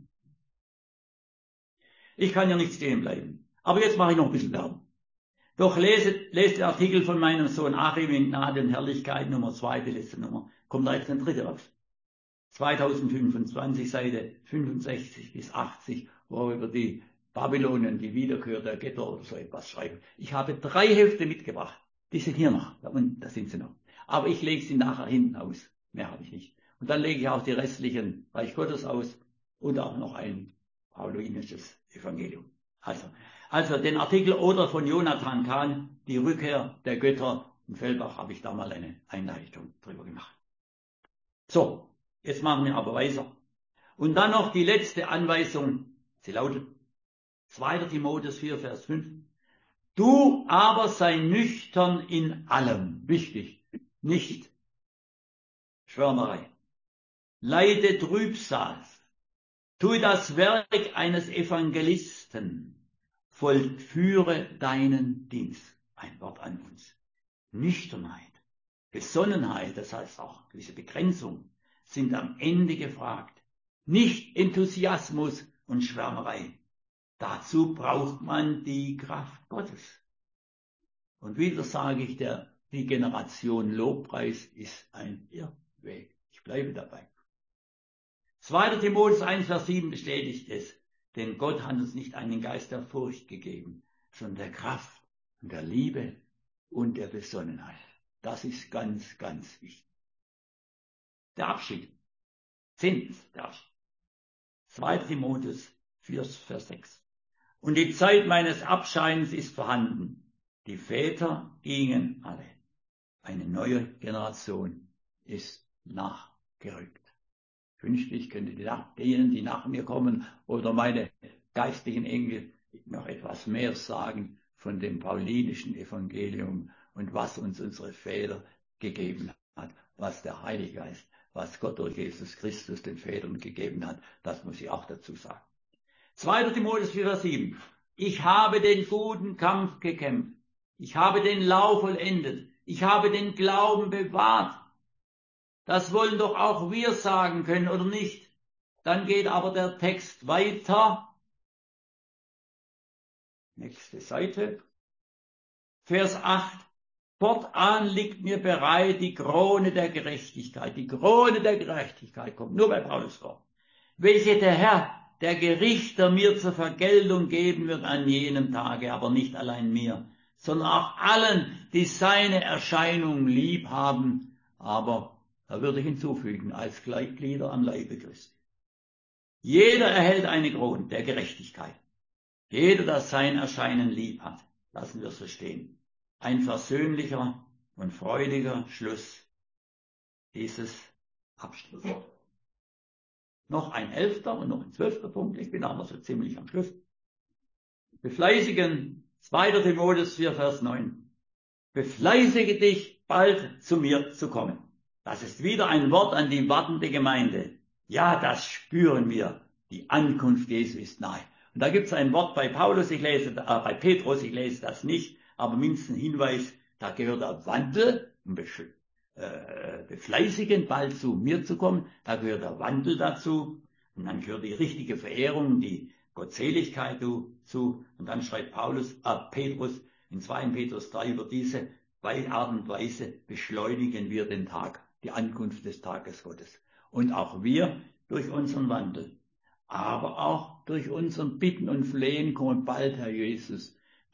A: Ich kann ja nicht stehen bleiben. Aber jetzt mache ich noch ein bisschen Werbung. Doch lest den Artikel von meinem Sohn Achim in Gnade und Herrlichkeit, Nummer 2, die letzte Nummer. Kommt da jetzt eine dritte raus. 2025, Seite 65 bis 80, wo er über die Babylonien, die Wiederkehr der Götter oder so etwas schreibt. Ich habe 3 Hefte mitgebracht. Die sind hier noch. Da unten, da sind sie noch. Aber ich lege sie nachher hinten aus. Mehr habe ich nicht. Und dann lege ich auch die restlichen Reich Gottes aus und auch noch ein paulinisches Evangelium. Also den Artikel oder von Jonathan Kahn, die Rückkehr der Götter in Fellbach, habe ich da mal eine Einleitung drüber gemacht. So, jetzt machen wir aber weiter. Und dann noch die letzte Anweisung. Sie lautet 2. Timotheus 4, Vers 5. Du aber sei nüchtern in allem. Wichtig. Nicht Schwärmerei. Leide Trübsal. Tue das Werk eines Evangelisten. Vollführe deinen Dienst. Ein Wort an uns. Nüchternheit, Besonnenheit, das heißt auch gewisse Begrenzung, sind am Ende gefragt. Nicht Enthusiasmus und Schwärmerei. Dazu braucht man die Kraft Gottes. Und wieder sage ich, die Generation Lobpreis ist ein Irrweg. Ich bleibe dabei. 2. Timotheus 1, Vers 7 bestätigt es. Denn Gott hat uns nicht einen Geist der Furcht gegeben, sondern der Kraft und der Liebe und der Besonnenheit. Das ist ganz, ganz wichtig. Der Abschied. 10. Der Abschied. 2. Timotheus 4, Vers 6. Und die Zeit meines Abscheidens ist vorhanden. Die Väter gingen alle. Eine neue Generation ist nachgerückt. Künftig könnte denen, die nach mir kommen, oder meine geistlichen Enkel noch etwas mehr sagen von dem paulinischen Evangelium und was uns unsere Väter gegeben hat, was der Heilige Geist, was Gott durch Jesus Christus den Vätern gegeben hat, das muss ich auch dazu sagen. 2. Timotheus 4, Vers 7. Ich habe den guten Kampf gekämpft. Ich habe den Lauf vollendet. Ich habe den Glauben bewahrt. Das wollen doch auch wir sagen können, oder nicht? Dann geht aber der Text weiter. Nächste Seite. Vers 8. Fortan liegt mir bereit die Krone der Gerechtigkeit. Die Krone der Gerechtigkeit kommt nur bei Paulus vor. Welche der Herr, der Gerichter, mir zur Vergeltung geben wird an jenem Tage, aber nicht allein mir, sondern auch allen, die seine Erscheinung lieb haben, aber da würde ich hinzufügen, als Glieder am Leibe Christi. Jeder erhält eine Krone der Gerechtigkeit. Jeder, der sein Erscheinen lieb hat. Lassen wir es so stehen. Ein versöhnlicher und freudiger Schluss dieses Abschnitts. Noch ein 11. und noch ein 12. Punkt. Ich bin aber so ziemlich am Schluss. Befleißigen, 2. Timotheus 4, Vers 9. Befleißige dich, bald zu mir zu kommen. Das ist wieder ein Wort an die wartende Gemeinde. Ja, das spüren wir. Die Ankunft Jesu ist nahe. Und da gibt es ein Wort bei Paulus, bei Petrus, ich lese das nicht, aber mindestens ein Hinweis, da gehört der Wandel, befleißigen, bald zu mir zu kommen, da gehört der Wandel dazu, und dann gehört die richtige Verehrung, die Gottseligkeit dazu, und dann schreibt Petrus in 2. Petrus 3 über diese Art und Weise beschleunigen wir den Tag, die Ankunft des Tages Gottes. Und auch wir durch unseren Wandel, aber auch durch unseren Bitten und Flehen, komme bald, Herr Jesus,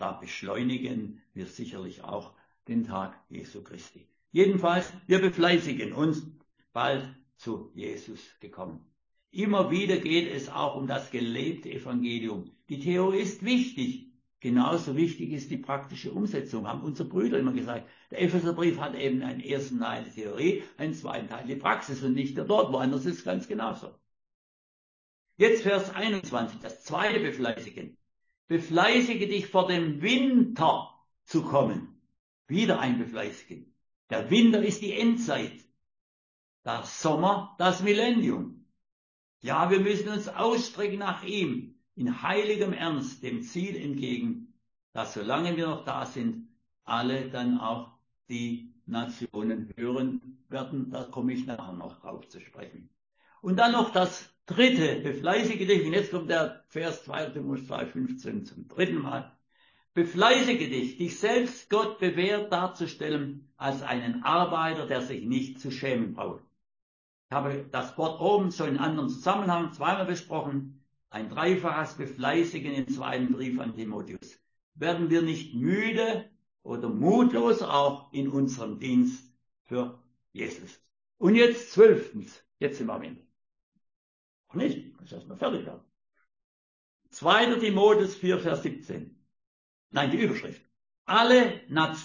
A: da beschleunigen wir sicherlich auch den Tag Jesu Christi. Jedenfalls, wir befleißigen uns, bald zu Jesus gekommen. Immer wieder geht es auch um das gelebte Evangelium. Die Theorie ist wichtig. Genauso wichtig ist die praktische Umsetzung, haben unsere Brüder immer gesagt. Der Epheserbrief hat eben einen ersten Teil die Theorie, einen zweiten Teil die Praxis und nicht dort, woanders ist es ganz genauso. Jetzt Vers 21, das zweite Befleißigen. Befleißige dich vor dem Winter zu kommen. Wieder ein Befleißigen. Der Winter ist die Endzeit. Der Sommer das Millennium. Ja, wir müssen uns ausstrecken nach ihm, in heiligem Ernst, dem Ziel entgegen, dass solange wir noch da sind, alle dann auch die Nationen hören werden. Da komme ich nachher noch drauf zu sprechen. Und dann noch das dritte, befleißige dich, und jetzt kommt der Vers 2. Timotheus 2,15 zum dritten Mal. Befleißige dich, dich selbst Gott bewährt darzustellen als einen Arbeiter, der sich nicht zu schämen braucht. Ich habe das Wort oben schon in anderen Zusammenhang zweimal besprochen. Ein dreifaches Befleißigen im zweiten Brief an Timotheus. Werden wir nicht müde oder mutlos auch in unserem Dienst für Jesus. Und jetzt 12. Jetzt sind wir am Ende. Noch nicht, das ist erst mal fertig werden. 2. Timotheus 4, Vers 17. Nein, die Überschrift. Alle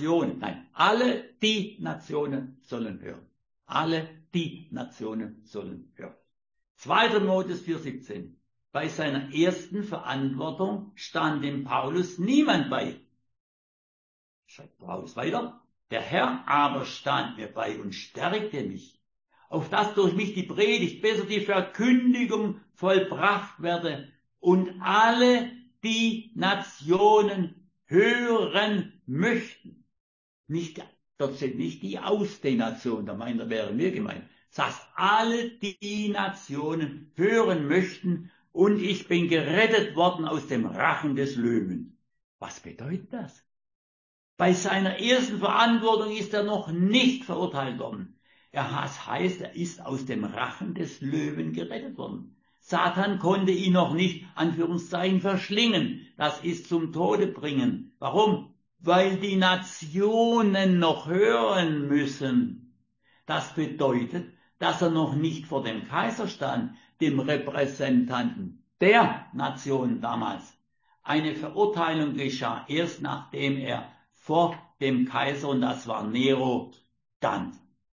A: die Nationen sollen hören. Alle die Nationen sollen hören. 2. Timotheus 4,17. Bei seiner ersten Verantwortung stand dem Paulus niemand bei. Schreibt Paulus weiter. Der Herr aber stand mir bei und stärkte mich, auf dass durch mich die Predigt, besser die Verkündigung vollbracht werde und alle die Nationen hören möchten. Nicht, dort steht nicht die aus den Nationen, da meint er, wären wir gemeint. Das heißt, alle die Nationen hören möchten und ich bin gerettet worden aus dem Rachen des Löwen. Was bedeutet das? Bei seiner ersten Verantwortung ist er noch nicht verurteilt worden. Das heißt, er ist aus dem Rachen des Löwen gerettet worden. Satan konnte ihn noch nicht, Anführungszeichen, verschlingen. Das ist zum Tode bringen. Warum? Weil die Nationen noch hören müssen. Das bedeutet, dass er noch nicht vor dem Kaiser stand, dem Repräsentanten der Nation damals. Eine Verurteilung geschah erst nachdem er vor dem Kaiser, und das war Nero, stand.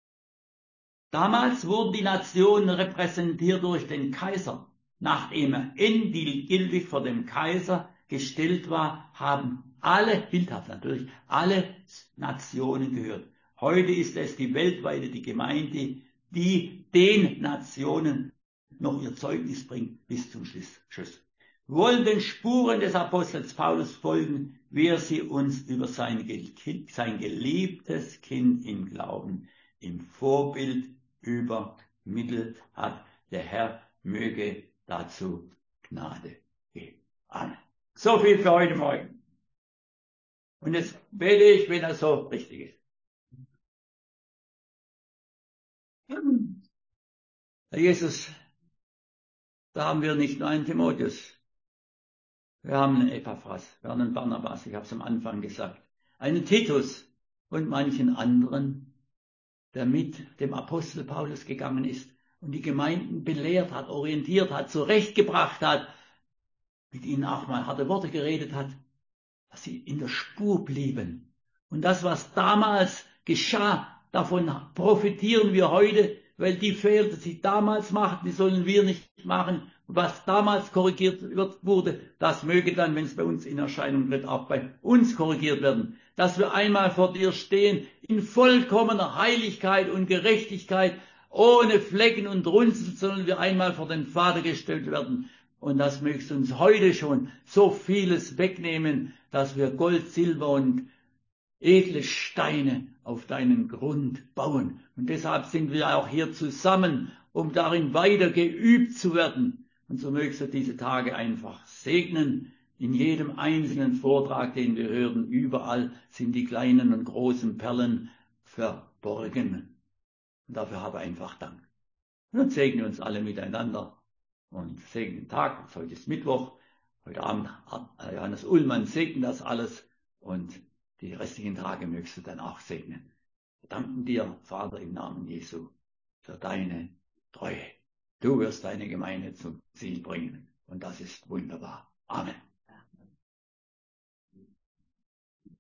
A: Damals wurden die Nationen repräsentiert durch den Kaiser. Nachdem er endgültig vor dem Kaiser gestellt war, haben alle, bildhaft natürlich, alle Nationen gehört. Heute ist es die weltweite, die Gemeinde, die den Nationen noch ihr Zeugnis bringt bis zum Schluss. Wir wollen den Spuren des Apostels Paulus folgen, wie er sie uns über sein geliebtes Kind im Glauben, im Vorbild übermittelt hat. Der Herr möge dazu Gnade geben. Amen. So viel für heute Morgen. Und jetzt bete ich, wenn das so richtig ist. Herr Jesus, da haben wir nicht nur einen Timotheus. Wir haben einen Epaphras, wir haben einen Barnabas, ich habe es am Anfang gesagt, einen Titus und manchen anderen, der mit dem Apostel Paulus gegangen ist und die Gemeinden belehrt hat, orientiert hat, zurechtgebracht hat, mit ihnen auch mal harte Worte geredet hat, dass sie in der Spur blieben. Und das, was damals geschah, davon profitieren wir heute, weil die Fehler, die sie damals machten, die sollen wir nicht machen. Und was damals korrigiert wurde, das möge dann, wenn es bei uns in Erscheinung tritt, auch bei uns korrigiert werden. Dass wir einmal vor dir stehen, in vollkommener Heiligkeit und Gerechtigkeit, ohne Flecken und Runzeln, sondern wir einmal vor den Vater gestellt werden. Und das mögst du uns heute schon so vieles wegnehmen, dass wir Gold, Silber und edle Steine auf deinen Grund bauen. Und deshalb sind wir auch hier zusammen, um darin weiter geübt zu werden. Und so mögst du diese Tage einfach segnen. In jedem einzelnen Vortrag, den wir hören, überall sind die kleinen und großen Perlen verborgen. Und dafür habe einfach Dank. Und dann segne uns alle miteinander und segne den Tag. Heute ist Mittwoch. Heute Abend Johannes Ullmann segnet das alles. und die restlichen Tage mögst du dann auch segnen. Wir danken dir, Vater, im Namen Jesu, für deine Treue. Du wirst deine Gemeinde zum Ziel bringen und das ist wunderbar. Amen.